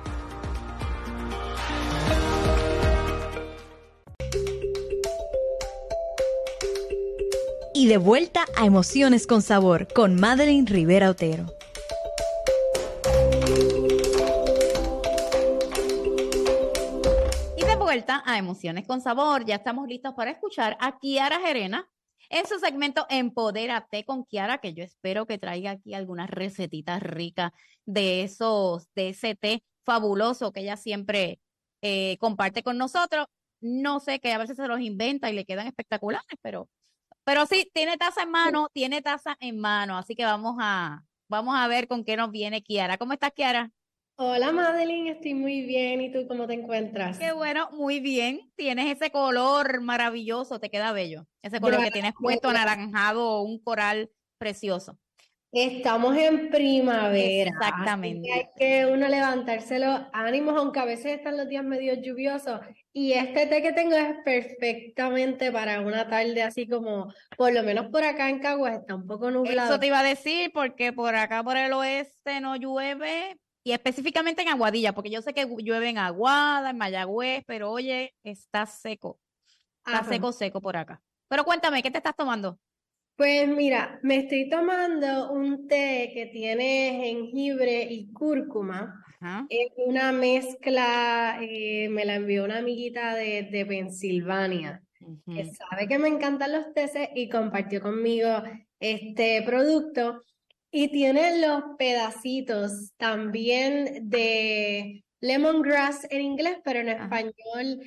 Y de vuelta a Emociones con Sabor con Madeline Rivera Otero. Y de vuelta a Emociones con Sabor, ya estamos listos para escuchar a Kiara Gerena en su segmento Empodérate con Kiara, que yo espero que traiga aquí algunas recetitas ricas de esos, de ese té fabuloso que ella siempre eh, comparte con nosotros. No sé, que a veces se los inventa y le quedan espectaculares, pero Pero sí, tiene taza en mano, tiene taza en mano, así que vamos a, vamos a ver con qué nos viene Kiara. ¿Cómo estás, Kiara? Hola, Madeline, estoy muy bien. ¿Y tú cómo te encuentras? Qué bueno, muy bien. Tienes ese color maravilloso, te queda bello. Ese color Gracias. que tienes puesto anaranjado, un coral precioso. Estamos en primavera. Exactamente. Hay que uno levantarse los ánimos, aunque a veces están los días medio lluviosos, Y este té que tengo es perfectamente para una tarde así como, por lo menos por acá en Caguas está un poco nublado. Eso te iba a decir, porque por acá, por el oeste, no llueve, y específicamente en Aguadilla, porque yo sé que llueve en Aguada, en Mayagüez, pero oye, está seco. Está Ah, pues, seco, seco por acá. Pero cuéntame, ¿qué te estás tomando? pues mira, me estoy tomando un té que tiene jengibre y cúrcuma. Ajá. Es una mezcla, eh, me la envió una amiguita de, de Pensilvania, que Ujú. sabe que me encantan los teces y compartió conmigo este producto. Y tiene los pedacitos también de lemongrass en inglés, pero en Ajá. español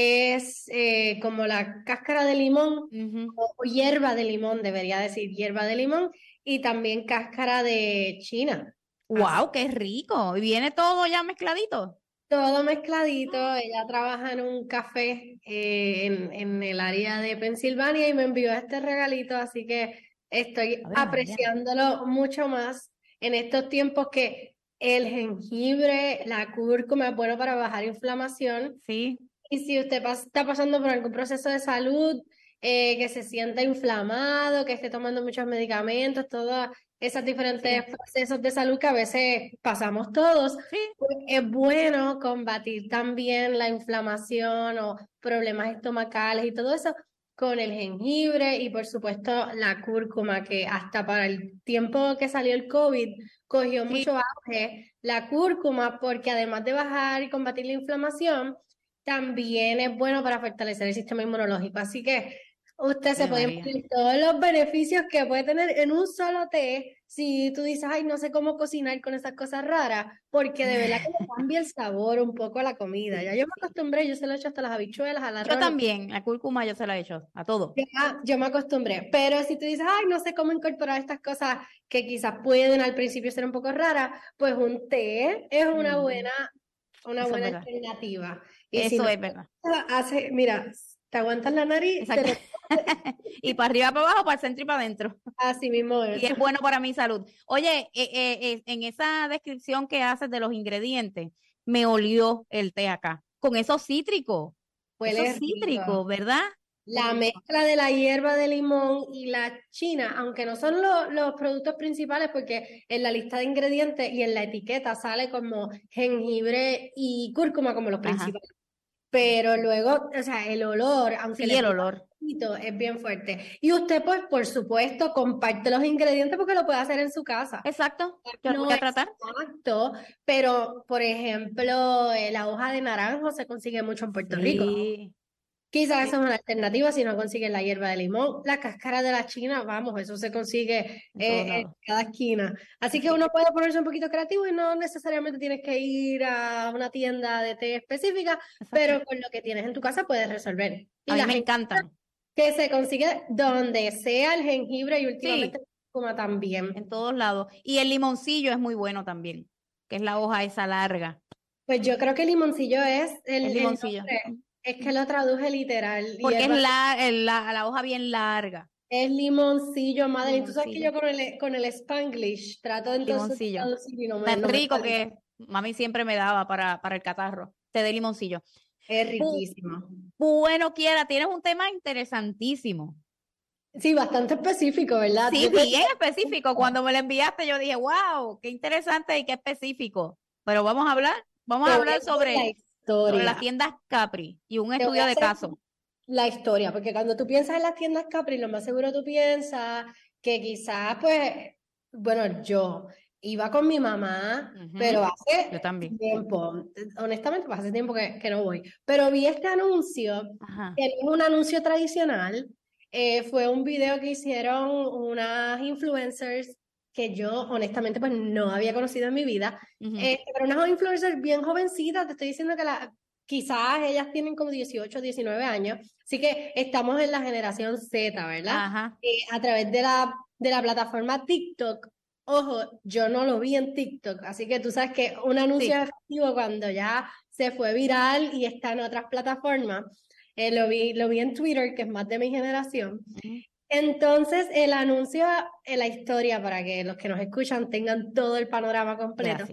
es eh, como la cáscara de limón Ujú. o, o hierba de limón, debería decir hierba de limón, y también cáscara de china. Así, ¡Wow! ¡Qué rico! ¿Y viene todo ya mezcladito? todo mezcladito. Ella trabaja en un café eh, en, en el área de Pensilvania y me envió este regalito, así que estoy Ave María. apreciándolo mucho más en estos tiempos que el jengibre, la cúrcuma es bueno para bajar inflamación. Sí. Y si usted pas- está pasando por algún proceso de salud, eh, que se sienta inflamado, que esté tomando muchos medicamentos, todos esos diferentes Sí. procesos de salud que a veces pasamos todos, Sí. pues es bueno combatir también la inflamación o problemas estomacales y todo eso con el jengibre y por supuesto la cúrcuma, que hasta para el tiempo que salió el COVID cogió Sí. mucho auge la cúrcuma, porque además de bajar y combatir la inflamación, también es bueno para fortalecer el sistema inmunológico. Así que usted se Ave puede María. imaginar todos los beneficios que puede tener en un solo té. Si tú dices, ay, no sé cómo cocinar con esas cosas raras, porque de verdad que le cambia el sabor un poco a la comida. Ya yo me acostumbré, yo se lo he hecho hasta las habichuelas, al Yo arroz. también, la cúrcuma yo se la he hecho a todo. Ya, yo me acostumbré, pero si tú dices, ay, no sé cómo incorporar estas cosas que quizás pueden al principio ser un poco raras, pues un té es una Ujú. buena, una Eso es buena verdad. alternativa. Y si Eso no es verdad. hace, mira, te aguantas la nariz, te Exacto. lo- Y para arriba, para abajo, para el centro y para adentro. así mismo es. Y es bueno para mi salud. Oye, eh, eh, eh, en esa descripción que haces de los ingredientes, me olió el té acá. Con esos cítricos. Huele Esos rico. cítricos, ¿verdad? La mezcla de la hierba de limón y la china, aunque no son lo- los productos principales, porque en la lista de ingredientes y en la etiqueta sale como jengibre y cúrcuma como los Ajá. principales. Pero luego, o sea, el olor, aunque Sí, le el ponga olor. un poquito, es bien fuerte. Y usted, pues, por supuesto, comparte los ingredientes porque lo puede hacer en su casa. Exacto. Yo lo No voy a es tratar. exacto, pero, por ejemplo, eh, la hoja de naranjo se consigue mucho en Puerto Rico. Sí. Quizás Sí. esa es una alternativa si no consiguen la hierba de limón. La cáscara de la china, vamos, eso se consigue En todos eh, en lados. cada esquina. Así que Sí. uno puede ponerse un poquito creativo y no necesariamente tienes que ir a una tienda de té específica, Exacto. pero con lo que tienes en tu casa puedes resolver. Y A mí la me jengibre encantan. que se consigue donde sea el jengibre y Sí, últimamente la cúrcuma también. en todos lados. Y el limoncillo es muy bueno también, que es la hoja esa larga. Pues yo creo que el limoncillo es el, El el limoncillo. nombre, es que lo traduje literal. Y Porque es es bastante- la, el- la, la hoja bien larga. Es limoncillo, Madeline. Tú sabes que Limoncillo. yo con el, con el Spanglish trato entonces de Limoncillo. traducir y no me, Tan no me rico sale. que es. Mami siempre me daba para, para el catarro. Té de limoncillo. Es Bu- riquísimo. Bueno, Kiera, tienes un tema interesantísimo. Sí, bastante específico, ¿verdad? Sí, Yo creo bien específico. Cuando me lo enviaste, yo dije, wow, qué interesante y qué específico. Pero vamos a hablar, vamos te a voy a hablar hacer la sobre, sobre las historia. tiendas Capri y un Te voy estudio a de hacer caso. la historia, porque cuando tú piensas en las tiendas Capri, lo más seguro tú piensas que quizás, pues, bueno, yo iba con mi mamá, Ujú. pero Yo hace también. tiempo, honestamente, pues hace tiempo que, que no voy, pero vi este anuncio, Ajá. que no es un anuncio tradicional, eh, fue un video que hicieron unas influencers que yo, honestamente, pues no había conocido en mi vida, Ujú. eh, pero unas influencers bien jovencitas, te estoy diciendo que la, quizás ellas tienen como dieciocho, diecinueve años, así que estamos en la generación Z, ¿verdad? Ajá. Eh, a través de la, de la plataforma TikTok. Ojo, yo no lo vi en TikTok, así que tú sabes que un anuncio Sí. es efectivo cuando ya se fue viral y está en otras plataformas. Eh, lo vi, lo vi en Twitter, que es más de mi generación. Ujú. Entonces, el anuncio, eh, la historia, para que los que nos escuchan tengan todo el panorama completo. Gracias.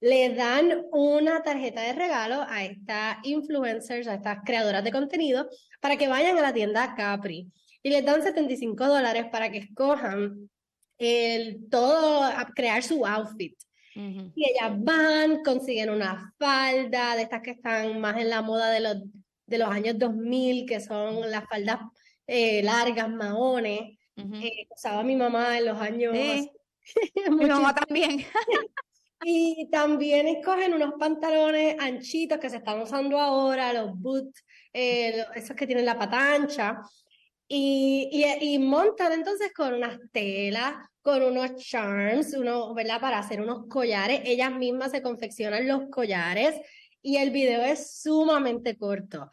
le dan una tarjeta de regalo a estas influencers, a estas creadoras de contenido, para que vayan a la tienda Capri. Y les dan setenta y cinco dólares para que escojan el, todo, a crear su outfit. Uh-huh. Y ellas van, consiguen una falda, de estas que están más en la moda de los, de los años dos mil, que son las faldas eh, largas, maones. Uh-huh. Eh, usaba mi mamá en los años... Sí. Mi mamá también. Y también escogen unos pantalones anchitos que se están usando ahora, los boots, eh, esos que tienen la pata ancha. Y, y, y montan entonces con unas telas, con unos charms, uno, ¿verdad? Para hacer unos collares. Ellas mismas se confeccionan los collares y el video es sumamente corto.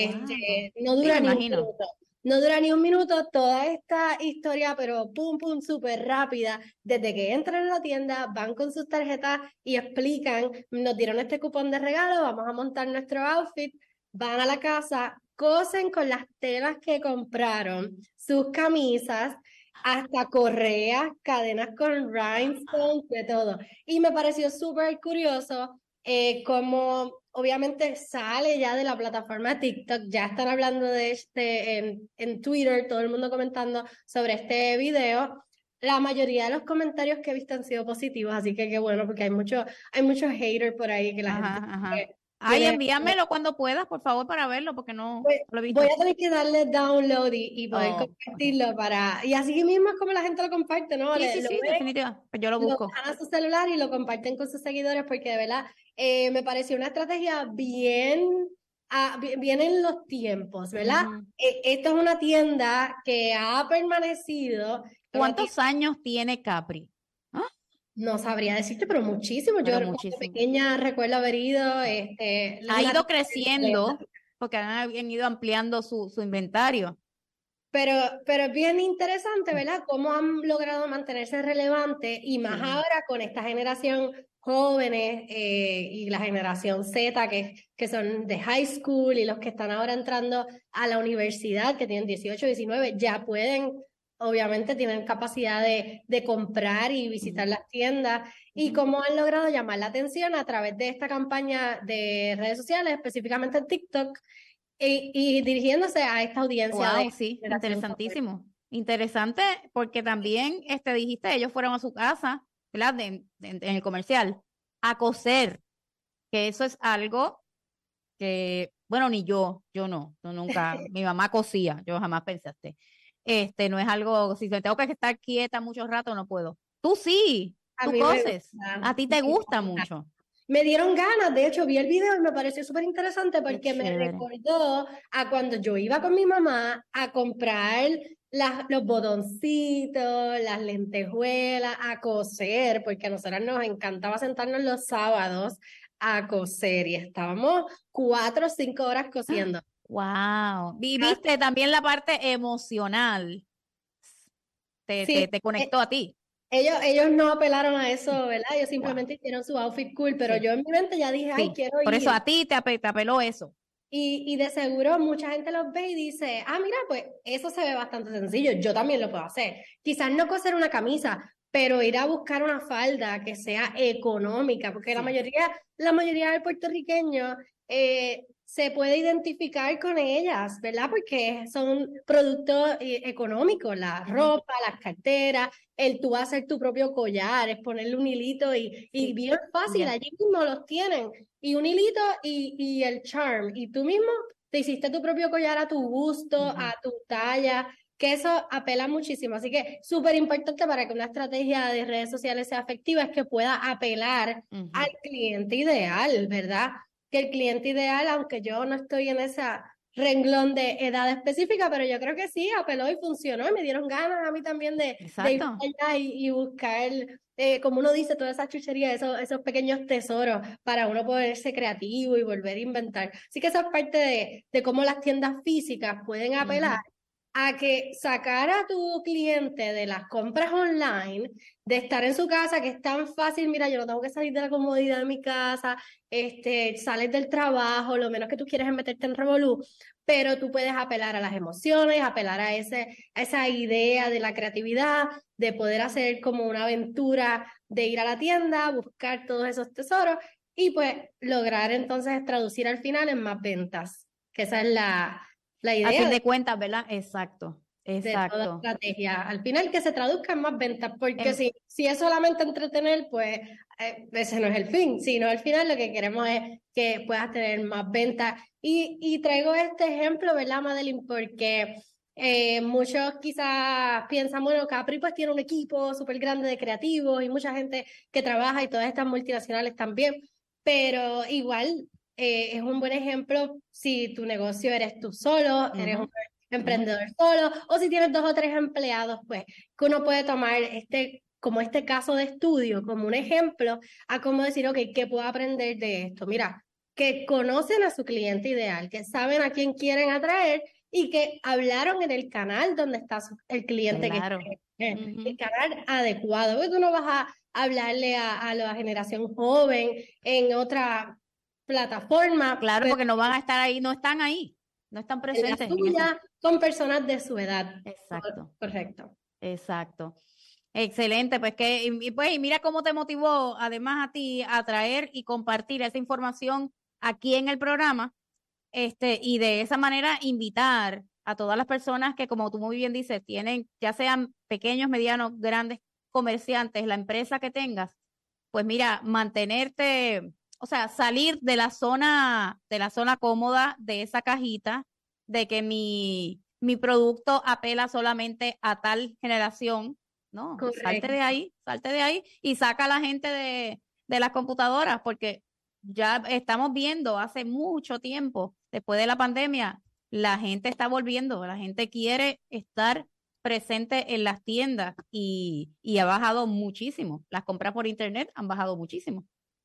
Este, wow. No dura sí, ni un minuto. No dura ni un minuto toda esta historia, pero pum, pum, súper rápida. Desde que entran a la tienda, van con sus tarjetas y explican, nos dieron este cupón de regalo, vamos a montar nuestro outfit, van a la casa, cosen con las telas que compraron, sus camisas, hasta correas, cadenas con rhinestones, de todo. Y me pareció súper curioso eh, como obviamente sale ya de la plataforma TikTok, ya están hablando de este en, en Twitter, todo el mundo comentando sobre este video. La mayoría de los comentarios que he visto han sido positivos, así que qué bueno, porque hay mucho, hay muchos haters por ahí que la ajá, gente... Ajá. Que, Ay, envíamelo cuando puedas, por favor, para verlo, porque no voy, lo he visto. Voy a tener que darle download y, y poder oh, compartirlo okay. para... Y así mismo es como la gente lo comparte, ¿no? Sí, Le, sí, lo sí, ven, definitivamente. Pues yo lo busco. Lo bajan a su celular y lo comparten con sus seguidores, porque de verdad eh, me pareció una estrategia bien... Ah, vienen los tiempos, ¿verdad? Uh-huh. Eh, esto es una tienda que ha permanecido... ¿Cuántos tienda... años tiene Capri? ¿Ah? No sabría decirte, pero muchísimo. Pero Yo muchísimo. Cuando pequeña recuerdo haber ido... Este, ha ido creciendo porque han ido ampliando su, su inventario. Pero, pero es bien interesante, ¿verdad? Cómo han logrado mantenerse relevantes y más sí. ahora con esta generación jóvenes eh, y la generación Z que, que son de high school y los que están ahora entrando a la universidad, que tienen dieciocho, diecinueve, ya pueden... Obviamente tienen capacidad de, de comprar y visitar uh-huh. las tiendas uh-huh. y cómo han logrado llamar la atención a través de esta campaña de redes sociales, específicamente en TikTok, y, y dirigiéndose a esta audiencia. Wow, de, sí, de interesantísimo. Interesante porque también este, dijiste, ellos fueron a su casa, ¿verdad? De, de, en el comercial, a coser, que eso es algo que, bueno, ni yo, yo no, yo nunca, mi mamá cosía, yo jamás pensaste. Este, no es algo, si tengo que estar quieta mucho rato, no puedo. Tú sí, tú coses, a ti te gusta mucho. Me dieron ganas, de hecho vi el video y me pareció súper interesante porque me recordó a cuando yo iba con mi mamá a comprar las, los botoncitos, las lentejuelas, a coser, porque a nosotras nos encantaba sentarnos los sábados a coser y estábamos cuatro o cinco horas cosiendo. Wow, viviste también la parte emocional, te, sí, te, te conectó eh, a ti. Ellos, ellos no apelaron a eso, ¿verdad? Ellos simplemente wow. hicieron su outfit cool, pero sí. yo en mi mente ya dije, ay, sí. quiero ir. Por eso a ti te, te apeló eso. Y, y de seguro mucha gente los ve y dice, ah, mira, pues eso se ve bastante sencillo, yo también lo puedo hacer. Quizás no coser una camisa, pero ir a buscar una falda que sea económica, porque sí. la mayoría, la mayoría del puertorriqueño eh, se puede identificar con ellas, ¿verdad? Porque son productos eh, económicos, la ropa, las carteras, el tú hacer tu propio collar, es ponerle un hilito y, y bien fácil, yeah. allí mismo los tienen, y un hilito y, y el charm, y tú mismo te hiciste tu propio collar a tu gusto, uh-huh. a tu talla, que eso apela muchísimo, así que súper importante para que una estrategia de redes sociales sea efectiva es que pueda apelar uh-huh. al cliente ideal, ¿verdad? Que el cliente ideal, aunque yo no estoy en ese renglón de edad específica, pero yo creo que sí, apeló y funcionó, y me dieron ganas a mí también de, de ir allá y, y buscar, eh, como uno dice, toda esa chuchería, esos, esos pequeños tesoros para uno poder ser creativo y volver a inventar. Así que esa es parte de, de cómo las tiendas físicas pueden apelar uh-huh. a que sacar a tu cliente de las compras online, de estar en su casa, que es tan fácil, mira, yo no tengo que salir de la comodidad de mi casa, este, sales del trabajo, lo menos que tú quieres es meterte en revolú, pero tú puedes apelar a las emociones, apelar a, ese, a esa idea de la creatividad, de poder hacer como una aventura de ir a la tienda, buscar todos esos tesoros y pues lograr entonces traducir al final en más ventas, que esa es la, la idea. A fin de, de cuentas, ¿verdad? Exacto. Exacto. De toda estrategia. Al final que se traduzca en más ventas, porque en... si, si es solamente entretener, pues eh, ese no es el fin, sino al final lo que queremos es que puedas tener más ventas. Y, y traigo este ejemplo, ¿verdad, Madeline? Porque eh, muchos quizás piensan, bueno, Capri pues tiene un equipo súper grande de creativos y mucha gente que trabaja y todas estas multinacionales también, pero igual eh, es un buen ejemplo si tu negocio eres tú solo, uh-huh. eres un emprendedor solo, o si tienes dos o tres empleados, pues que uno puede tomar este, como este caso de estudio, como un ejemplo, a cómo decir, ok, ¿qué puedo aprender de esto? Mira, que conocen a su cliente ideal, que saben a quién quieren atraer y que hablaron en el canal donde está su, el cliente, claro. que quiere, uh-huh. el canal adecuado, porque tú no vas a hablarle a, a la generación joven en otra plataforma. Claro, pero, porque no van a estar ahí, no están ahí. No están presentes. La tuya, con personas de su edad. Exacto. Correcto. Exacto. Excelente, pues que, y pues y mira cómo te motivó además a ti a traer y compartir esa información aquí en el programa, este, y de esa manera invitar a todas las personas que, como tú muy bien dices, tienen, ya sean pequeños, medianos, grandes comerciantes, la empresa que tengas, pues mira, mantenerte, o sea, salir de la zona, de la zona cómoda de esa cajita, de que mi, mi producto apela solamente a tal generación, ¿no? Correcto. Salte de ahí, salte de ahí y saca a la gente de, de las computadoras, porque ya estamos viendo hace mucho tiempo, después de la pandemia, la gente está volviendo, la gente quiere estar presente en las tiendas y, y ha bajado muchísimo. Las compras por internet han bajado muchísimo.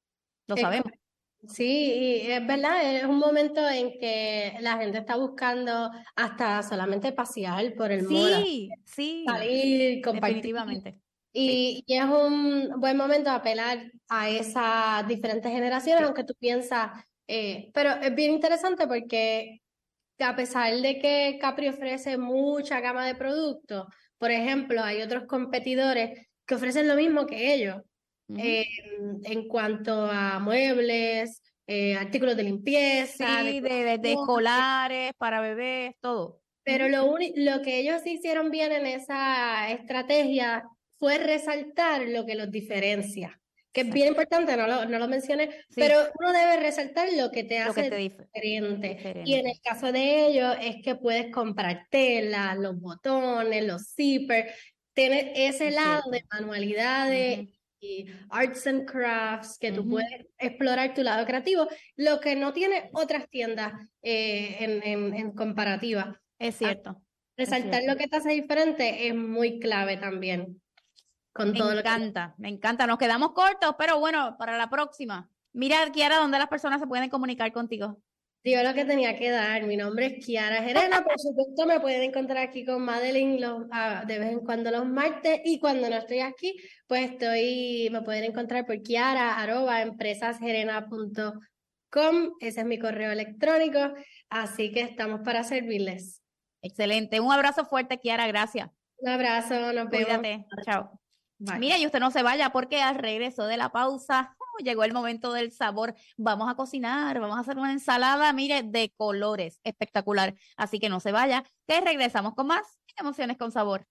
Lo sabemos. Sí, y es verdad, es un momento en que la gente está buscando hasta solamente pasear por el mundo. Sí, sí. Salir, compartir. Definitivamente. Y, sí. y es un buen momento de apelar a esas diferentes generaciones, sí. aunque tú piensas, eh, pero es bien interesante porque a pesar de que Capri ofrece mucha gama de productos, por ejemplo, hay otros competidores que ofrecen lo mismo que ellos. Uh-huh. eh, en cuanto a muebles, eh, artículos de limpieza, sí, de, de, de escolares, para bebés, todo. Pero uh-huh. lo, uni- lo que ellos hicieron bien en esa estrategia fue resaltar lo que los diferencia, que es bien importante, no lo, no lo mencioné, sí. pero uno debe resaltar lo que te hace que te dif- diferente. diferente. Y en el caso de ellos es que puedes comprar tela, los botones, los zippers, tener ese es lado cierto. de manualidades, uh-huh. y arts and crafts, que uh-huh. tú puedes explorar tu lado creativo, lo que no tiene otras tiendas eh, en, en, en comparativa. Es cierto. Resaltar es cierto. lo que te hace diferente es muy clave también. Con me todo encanta, lo que... me encanta. Nos quedamos cortos, pero bueno, para la próxima. Mira, Kiara, ¿dónde las personas se pueden comunicar contigo? Digo lo que tenía que dar. Mi nombre es Kiara Gerena. Por supuesto, me pueden encontrar aquí con Madeline los, uh, de vez en cuando los martes. Y cuando no estoy aquí, pues estoy, me pueden encontrar por Kiara, arroba, empresasgerena punto com. Ese es mi correo electrónico. Así que estamos para servirles. Excelente. Un abrazo fuerte, Kiara. Gracias. Un abrazo. Nos vemos. Cuídate. Chao. Bye. Mira, y usted no se vaya porque al regreso de la pausa oh, llegó el momento del sabor. Vamos a cocinar, vamos a hacer una ensalada, mire, de colores, espectacular. Así que no se vaya, que regresamos con más Emociones con Sabor.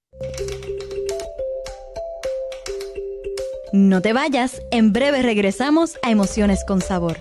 No te vayas, en breve regresamos a Emociones con Sabor.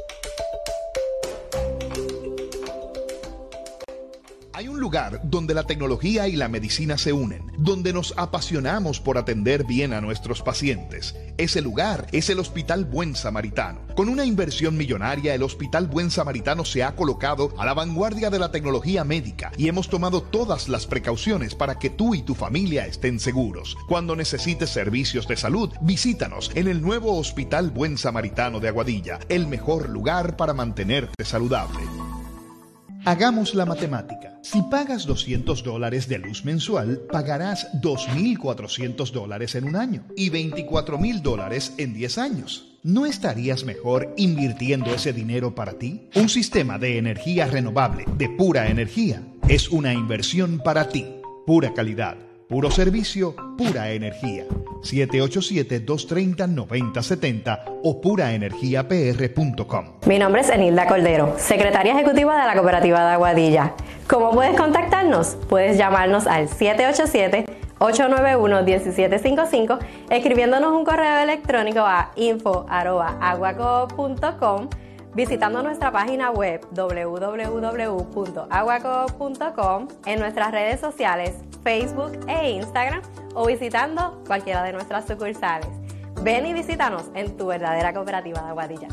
Hay un lugar donde la tecnología y la medicina se unen, donde nos apasionamos por atender bien a nuestros pacientes. Ese lugar es el Hospital Buen Samaritano. Con una inversión millonaria, el Hospital Buen Samaritano se ha colocado a la vanguardia de la tecnología médica y hemos tomado todas las precauciones para que tú y tu familia estén seguros. Cuando necesites servicios de salud, visítanos en el nuevo Hospital Buen Samaritano de Aguadilla, el mejor lugar para mantenerte saludable. Hagamos la matemática. Si pagas doscientos dólares de luz mensual, pagarás dos mil cuatrocientos dólares en un año y veinticuatro mil dólares en diez años. ¿No estarías mejor invirtiendo ese dinero para ti? Un sistema de energía renovable de Pura Energía es una inversión para ti. Pura calidad, puro servicio, pura energía. siete ocho siete, dos tres cero, nueve cero siete cero o pura energía p r punto com. Mi nombre es Enilda Cordero, secretaria ejecutiva de la Cooperativa de Aguadilla. ¿Cómo puedes contactarnos? Puedes llamarnos al siete ocho siete, ocho nueve uno, uno siete cinco cinco, escribiéndonos un correo electrónico a info arroba aguacoop punto com, visitando nuestra página web doble u doble u doble u punto aguacoop punto com, en nuestras redes sociales Facebook e Instagram o visitando cualquiera de nuestras sucursales. Ven y visítanos en tu verdadera Cooperativa de Aguadilla.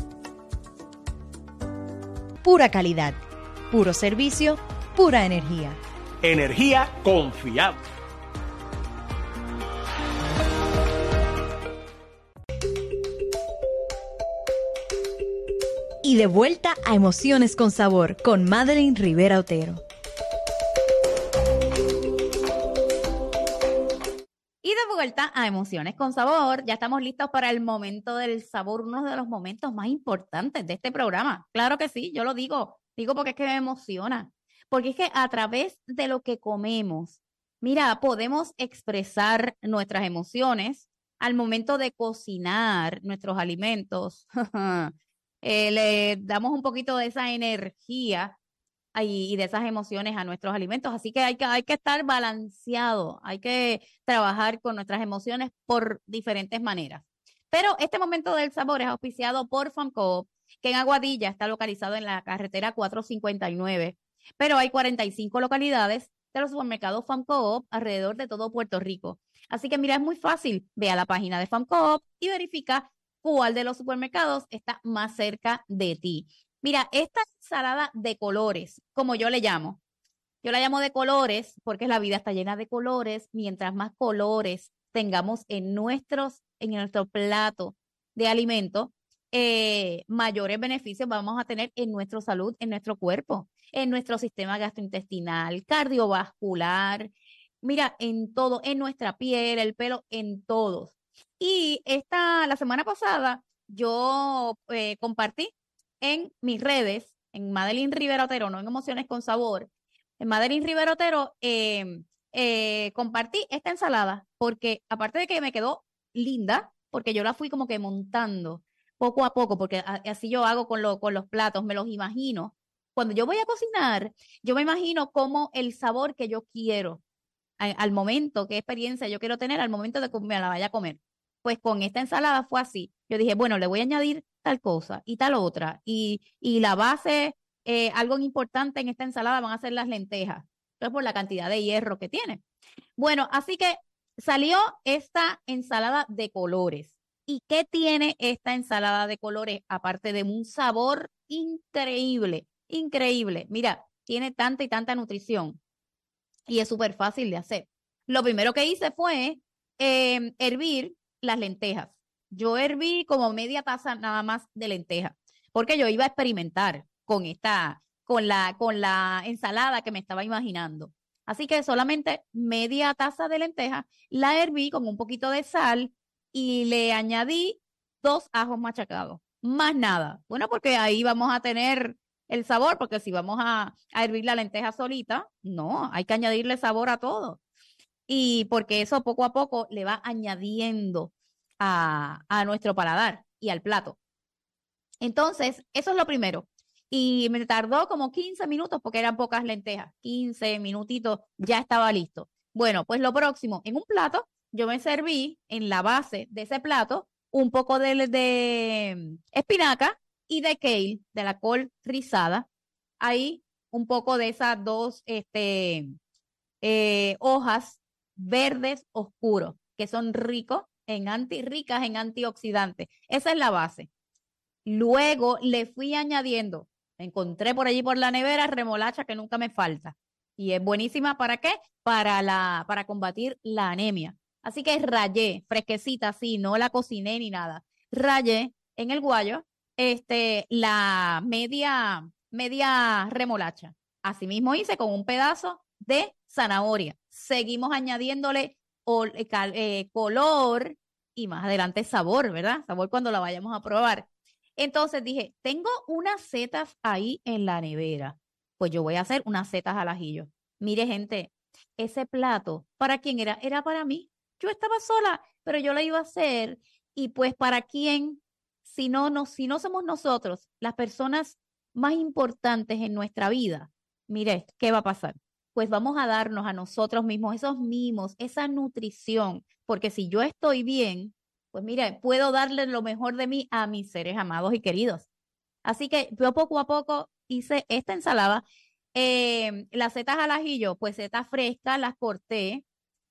Pura calidad, puro servicio, pura energía. Energía confiable. Y de vuelta a Emociones con Sabor con Madeline Rivera Otero. Y de vuelta a Emociones con Sabor, ya estamos listos para el momento del sabor, uno de los momentos más importantes de este programa. Claro que sí, yo lo digo, digo porque es que me emociona, porque es que a través de lo que comemos, mira, podemos expresar nuestras emociones al momento de cocinar nuestros alimentos. Eh, le damos un poquito de esa energía y, y de esas emociones a nuestros alimentos. Así que hay que, hay que estar balanceado, hay que trabajar con nuestras emociones por diferentes maneras. Pero este momento del sabor es auspiciado por FAMCOOP, que en Aguadilla está localizado en la carretera cuatrocientos cincuenta y nueve. Pero hay cuarenta y cinco localidades de los supermercados FAMCOOP alrededor de todo Puerto Rico. Así que mira, es muy fácil. Ve a la página de FAMCOOP y verifica cuál de los supermercados está más cerca de ti. Mira, esta ensalada de colores, como yo le llamo, yo la llamo de colores porque la vida está llena de colores. Mientras más colores tengamos en, nuestros, en nuestro plato de alimento, eh, mayores beneficios vamos a tener en nuestra salud, en nuestro cuerpo, en nuestro sistema gastrointestinal, cardiovascular, mira, en todo, en nuestra piel, el pelo, en todos. Y esta, la semana pasada yo eh, compartí en mis redes, en Madeline Rivera Otero, no en Emociones con Sabor, en Madeline Rivera Otero eh, eh, compartí esta ensalada porque aparte de que me quedó linda, porque yo la fui como que montando poco a poco, porque así yo hago con, lo, con los platos, me los imagino. Cuando yo voy a cocinar, yo me imagino como el sabor que yo quiero al, al momento, qué experiencia yo quiero tener al momento de que me la vaya a comer. Pues con esta ensalada fue así. Yo dije, bueno, le voy a añadir tal cosa y tal otra. Y, y la base, eh, algo importante en esta ensalada van a ser las lentejas. Entonces, por la cantidad de hierro que tiene. Bueno, así que salió esta ensalada de colores. ¿Y qué tiene esta ensalada de colores? Aparte de un sabor increíble, increíble. Mira, tiene tanta y tanta nutrición. Y es súper fácil de hacer. Lo primero que hice fue eh, hervir las lentejas. Yo herví como media taza nada más de lentejas, porque yo iba a experimentar con esta, con la, con la ensalada que me estaba imaginando. Así que solamente media taza de lentejas, la herví con un poquito de sal y le añadí dos ajos machacados. Más nada. Bueno, porque ahí vamos a tener el sabor, porque si vamos a, a hervir la lenteja solita, no, hay que añadirle sabor a todo. Y porque eso poco a poco le va añadiendo a, a nuestro paladar y al plato. Entonces, eso es lo primero. Y me tardó como quince minutos porque eran pocas lentejas. quince minutitos, ya estaba listo. Bueno, pues lo próximo, en un plato, yo me serví en la base de ese plato un poco de, de espinaca y de kale, de la col rizada. Ahí un poco de esas dos este, eh, hojas verdes oscuros, que son ricos en anti, ricas en antioxidantes. Esa es la base. Luego le fui añadiendo, encontré por allí por la nevera remolacha que nunca me falta. Y es buenísima, ¿para qué? Para, la, para combatir la anemia. Así que rayé, fresquecita así, no la cociné ni nada. Rayé en el guayo este, la media, media remolacha. Así mismo hice con un pedazo de zanahoria. Seguimos añadiéndole o, eh, color y más adelante sabor, ¿verdad? Sabor cuando la vayamos a probar. Entonces dije, tengo unas setas ahí en la nevera, pues yo voy a hacer unas setas al ajillo. Mire, gente, ese plato, ¿para quién era? Era para mí. Yo estaba sola, pero yo la iba a hacer. Y pues, ¿para quién? Si no, no, si no somos nosotros, las personas más importantes en nuestra vida, mire, ¿qué va a pasar? Pues vamos a darnos a nosotros mismos esos mimos, esa nutrición, porque si yo estoy bien, pues mire, puedo darle lo mejor de mí a mis seres amados y queridos. Así que yo poco a poco hice esta ensalada. Eh, las setas al ajillo, pues setas frescas, las corté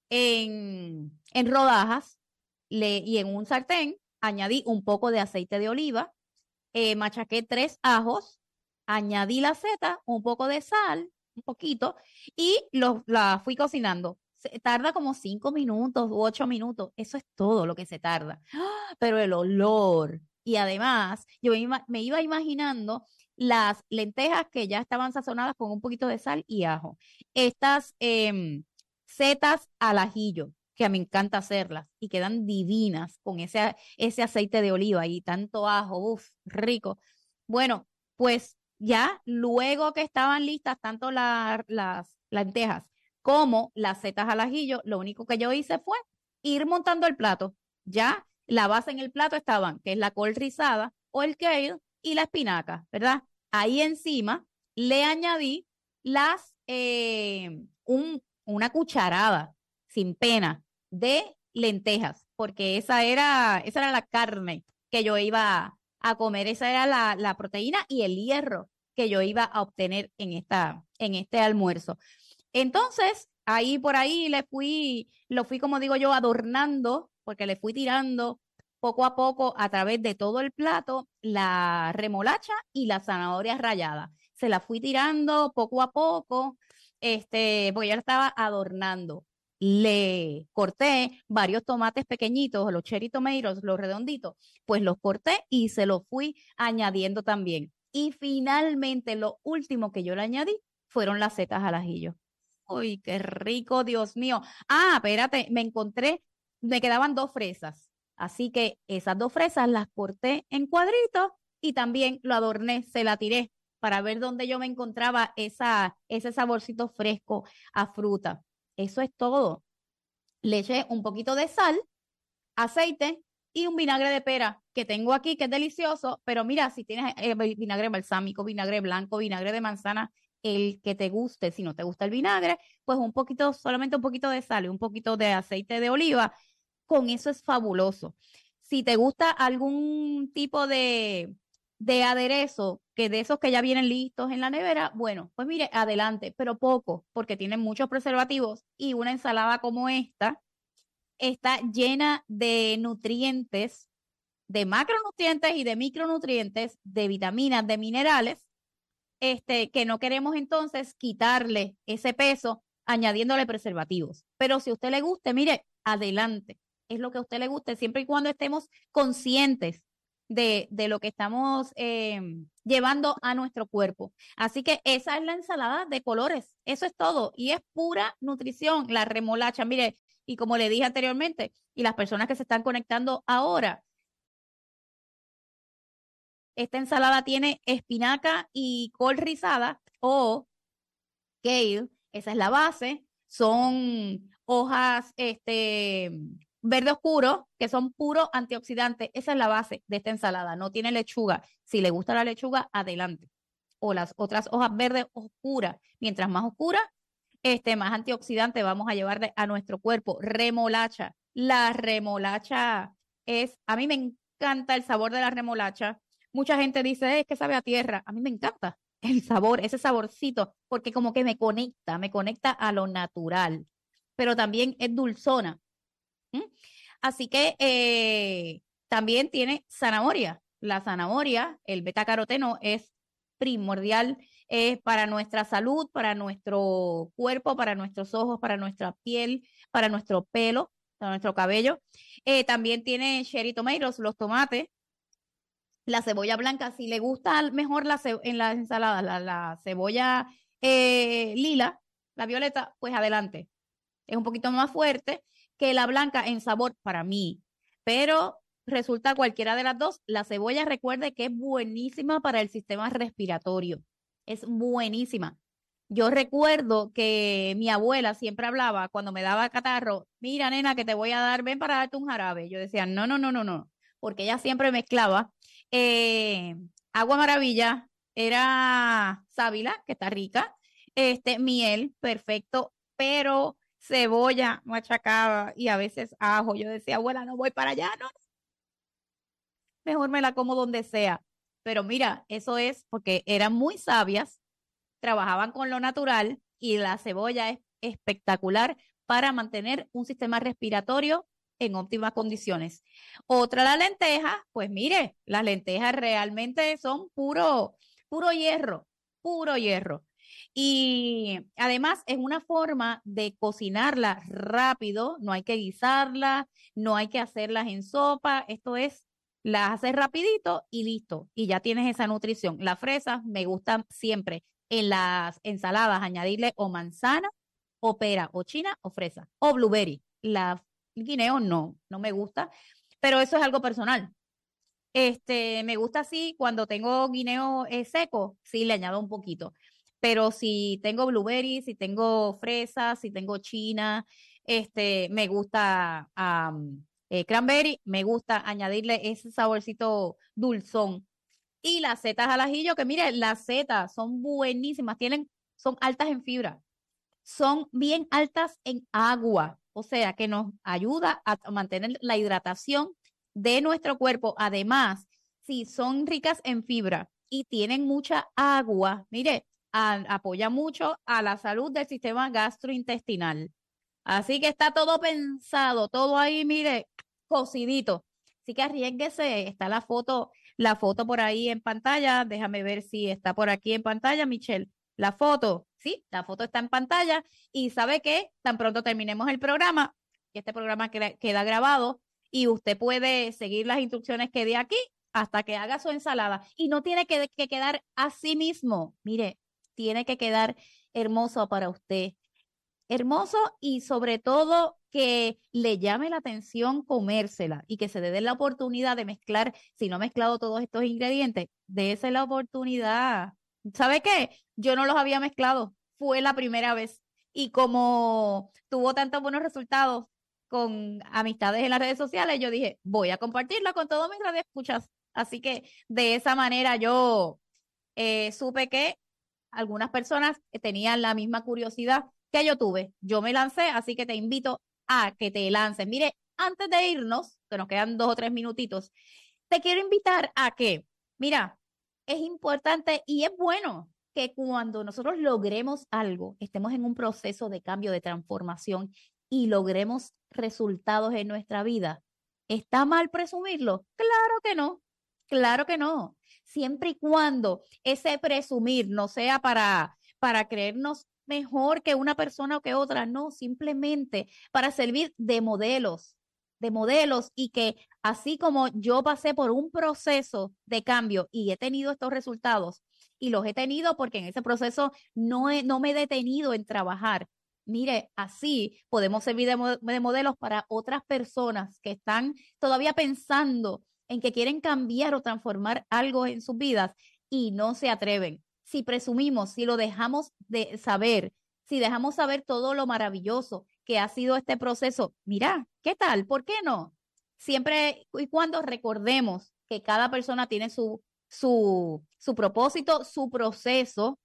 en, en rodajas le, y en un sartén añadí un poco de aceite de oliva, eh, machaqué tres ajos, añadí la seta, un poco de sal, un poquito, y lo, la fui cocinando. Se tarda como cinco minutos u ocho minutos. Eso es todo lo que se tarda. ¡Ah! Pero el olor. Y además, yo me, me iba imaginando las lentejas que ya estaban sazonadas con un poquito de sal y ajo. Estas eh, setas al ajillo, que a mí me encanta hacerlas y quedan divinas con ese, ese aceite de oliva y tanto ajo, uff, rico. Bueno, pues ya luego que estaban listas tanto la, las lentejas como las setas al ajillo, lo único que yo hice fue ir montando el plato. Ya la base en el plato estaban, que es la col rizada o el kale y la espinaca, ¿verdad? Ahí encima le añadí las, eh, un, una cucharada sin pena de lentejas, porque esa era, esa era la carne que yo iba a, a comer, esa era la, la proteína y el hierro que yo iba a obtener en, esta, en este almuerzo. Entonces, ahí por ahí le fui, lo fui, como digo yo, adornando, porque le fui tirando poco a poco a través de todo el plato la remolacha y la zanahoria rallada. Se la fui tirando poco a poco, este, porque ya la estaba adornando. Le corté varios tomates pequeñitos, los cherry tomatoes, los redonditos, pues los corté y se los fui añadiendo también. Y finalmente, lo último que yo le añadí fueron las setas al ajillo. ¡Uy, qué rico, Dios mío! Ah, espérate, me encontré, me quedaban dos fresas. Así que esas dos fresas las corté en cuadritos y también lo adorné, se la tiré para ver dónde yo me encontraba esa, ese saborcito fresco a fruta. Eso es todo. Le eché un poquito de sal, aceite y un vinagre de pera que tengo aquí, que es delicioso, pero mira, si tienes eh, vinagre balsámico, vinagre blanco, vinagre de manzana, el que te guste. Si no te gusta el vinagre, pues un poquito, solamente un poquito de sal y un poquito de aceite de oliva. Con eso es fabuloso. Si te gusta algún tipo de, de aderezo, que de esos que ya vienen listos en la nevera, bueno, pues mire, adelante, pero poco, porque tienen muchos preservativos y una ensalada como esta está llena de nutrientes, de macronutrientes y de micronutrientes, de vitaminas, de minerales, este, que no queremos entonces quitarle ese peso añadiéndole preservativos. Pero si a usted le guste, mire, adelante. Es lo que a usted le guste, siempre y cuando estemos conscientes de, de lo que estamos eh, llevando a nuestro cuerpo. Así que esa es la ensalada de colores. Eso es todo. Y es pura nutrición, la remolacha. Mire, y como le dije anteriormente, y las personas que se están conectando ahora, esta ensalada tiene espinaca y col rizada o kale. Esa es la base. Son hojas, este... verde oscuro, que son puros antioxidantes. Esa es la base de esta ensalada. No tiene lechuga. Si le gusta la lechuga, adelante. O las otras hojas verdes oscuras. Mientras más oscura, este, más antioxidante vamos a llevarle a nuestro cuerpo. Remolacha. La remolacha es, a mí me encanta el sabor de la remolacha. Mucha gente dice, es que sabe a tierra. A mí me encanta el sabor, ese saborcito, porque como que me conecta, me conecta a lo natural. Pero también es dulzona. ¿Mm? Así que eh, también tiene zanahoria. La zanahoria, el betacaroteno, es primordial eh, para nuestra salud, para nuestro cuerpo, para nuestros ojos, para nuestra piel, para nuestro pelo, para nuestro cabello. Eh, también tiene cherry tomatoes, los tomates, la cebolla blanca. Si le gusta mejor la en las ensaladas la, la cebolla eh, lila, la violeta, pues adelante. Es un poquito más fuerte que la blanca en sabor para mí. pero resulta cualquiera de las dos. La cebolla, recuerde que es buenísima para el sistema respiratorio. Es buenísima. Yo recuerdo que mi abuela siempre hablaba cuando me daba catarro, mira, nena, que te voy a dar, ven para darte un jarabe. Yo decía, no, no, no, no, no, porque ella siempre mezclaba eh, agua maravilla, era sábila, que está rica, este, miel, perfecto, pero cebolla machacada y a veces ajo. Yo decía, abuela, no voy para allá, no, mejor me la como donde sea. Pero mira, eso es porque eran muy sabias, trabajaban con lo natural y la cebolla es espectacular para mantener un sistema respiratorio en óptimas condiciones. Otra, la lenteja, pues mire, las lentejas realmente son puro, puro hierro, puro hierro. Y además es una forma de cocinarla rápido, no hay que guisarla, no hay que hacerlas en sopa, esto es, las haces rapidito y listo, y ya tienes esa nutrición. Las fresas me gustan siempre en las ensaladas, añadirle o manzana, o pera, o china, o fresa, o blueberry. La guineo no, no me gusta, pero eso es algo personal. Este, me gusta así, cuando tengo guineo eh, seco, sí le añado un poquito. Pero si tengo blueberry, si tengo fresas, si tengo china, este, me gusta um, eh, cranberry, me gusta añadirle ese saborcito dulzón. Y las setas al ajillo, que mire, las setas son buenísimas, tienen, son altas en fibra, son bien altas en agua, o sea que nos ayuda a mantener la hidratación de nuestro cuerpo. Además, si son ricas en fibra y tienen mucha agua, mire, a, apoya mucho a la salud del sistema gastrointestinal. Así que está todo pensado, todo ahí, mire, cocidito. Así que arriésguese, está la foto, la foto por ahí en pantalla. Déjame ver si está por aquí en pantalla, Michelle. La foto, sí, la foto está en pantalla. Y ¿sabe qué? Tan pronto terminemos el programa, que este programa queda, queda grabado, y usted puede seguir las instrucciones que dé aquí hasta que haga su ensalada. Y no tiene que, que quedar así mismo. Mire, tiene que quedar hermoso para usted. Hermoso y sobre todo que le llame la atención comérsela y que se dé la oportunidad de mezclar, si no ha mezclado todos estos ingredientes, dése la oportunidad. ¿Sabe qué? Yo no los había mezclado, fue la primera vez. Y como tuvo tantos buenos resultados con amistades en las redes sociales, yo dije, voy a compartirla con todos mis radioescuchas. Así que de esa manera yo eh, supe que algunas personas tenían la misma curiosidad que yo tuve. Yo me lancé, así que te invito a que te lances. Mire, antes de irnos, que nos quedan dos o tres minutitos, te quiero invitar a que, mira, es importante y es bueno que cuando nosotros logremos algo, estemos en un proceso de cambio, de transformación y logremos resultados en nuestra vida. ¿Está mal presumirlo? Claro que no, claro que no. Siempre y cuando ese presumir no sea para, para creernos mejor que una persona o que otra, no, simplemente para servir de modelos, de modelos y que así como yo pasé por un proceso de cambio y he tenido estos resultados y los he tenido porque en ese proceso no, he, no me he detenido en trabajar. Mire, así podemos servir de, mo- de modelos para otras personas que están todavía pensando en que quieren cambiar o transformar algo en sus vidas y no se atreven. Si presumimos, si lo dejamos de saber, si dejamos saber todo lo maravilloso que ha sido este proceso, mira, ¿qué tal? ¿Por qué no? Siempre y cuando recordemos que cada persona tiene su, su, su propósito, su proceso,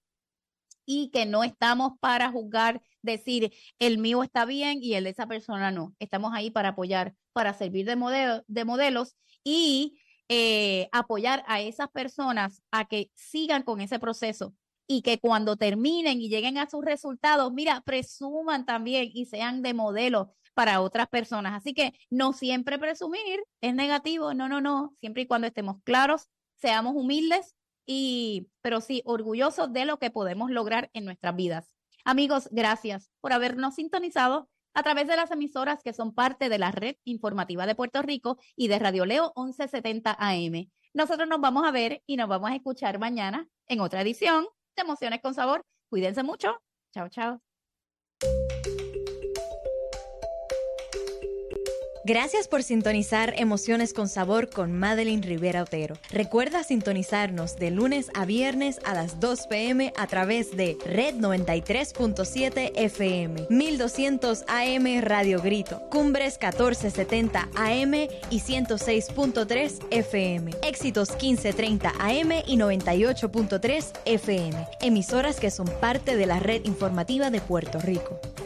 y que no estamos para juzgar, decir, el mío está bien y el de esa persona no. Estamos ahí para apoyar, para servir de, modelo, de modelos y eh, apoyar a esas personas a que sigan con ese proceso y que cuando terminen y lleguen a sus resultados, mira, presuman también y sean de modelo para otras personas. Así que no siempre presumir es negativo, no, no, no, siempre y cuando estemos claros, seamos humildes, y, pero sí, orgullosos de lo que podemos lograr en nuestras vidas. Amigos, gracias por habernos sintonizado a través de las emisoras que son parte de la red informativa de Puerto Rico y de Radio Leo once setenta A M. Nosotros nos vamos a ver y nos vamos a escuchar mañana en otra edición de Emociones con Sabor. Cuídense mucho. Chao, chao. Gracias por sintonizar Emociones con Sabor con Madeline Rivera Otero. Recuerda sintonizarnos de lunes a viernes a las dos p m a través de Red noventa y tres punto siete F M, mil doscientos A M Radio Grito, Cumbres catorce setenta A M y ciento seis punto tres F M, Éxitos quince treinta A M y noventa y ocho punto tres F M, emisoras que son parte de la red informativa de Puerto Rico.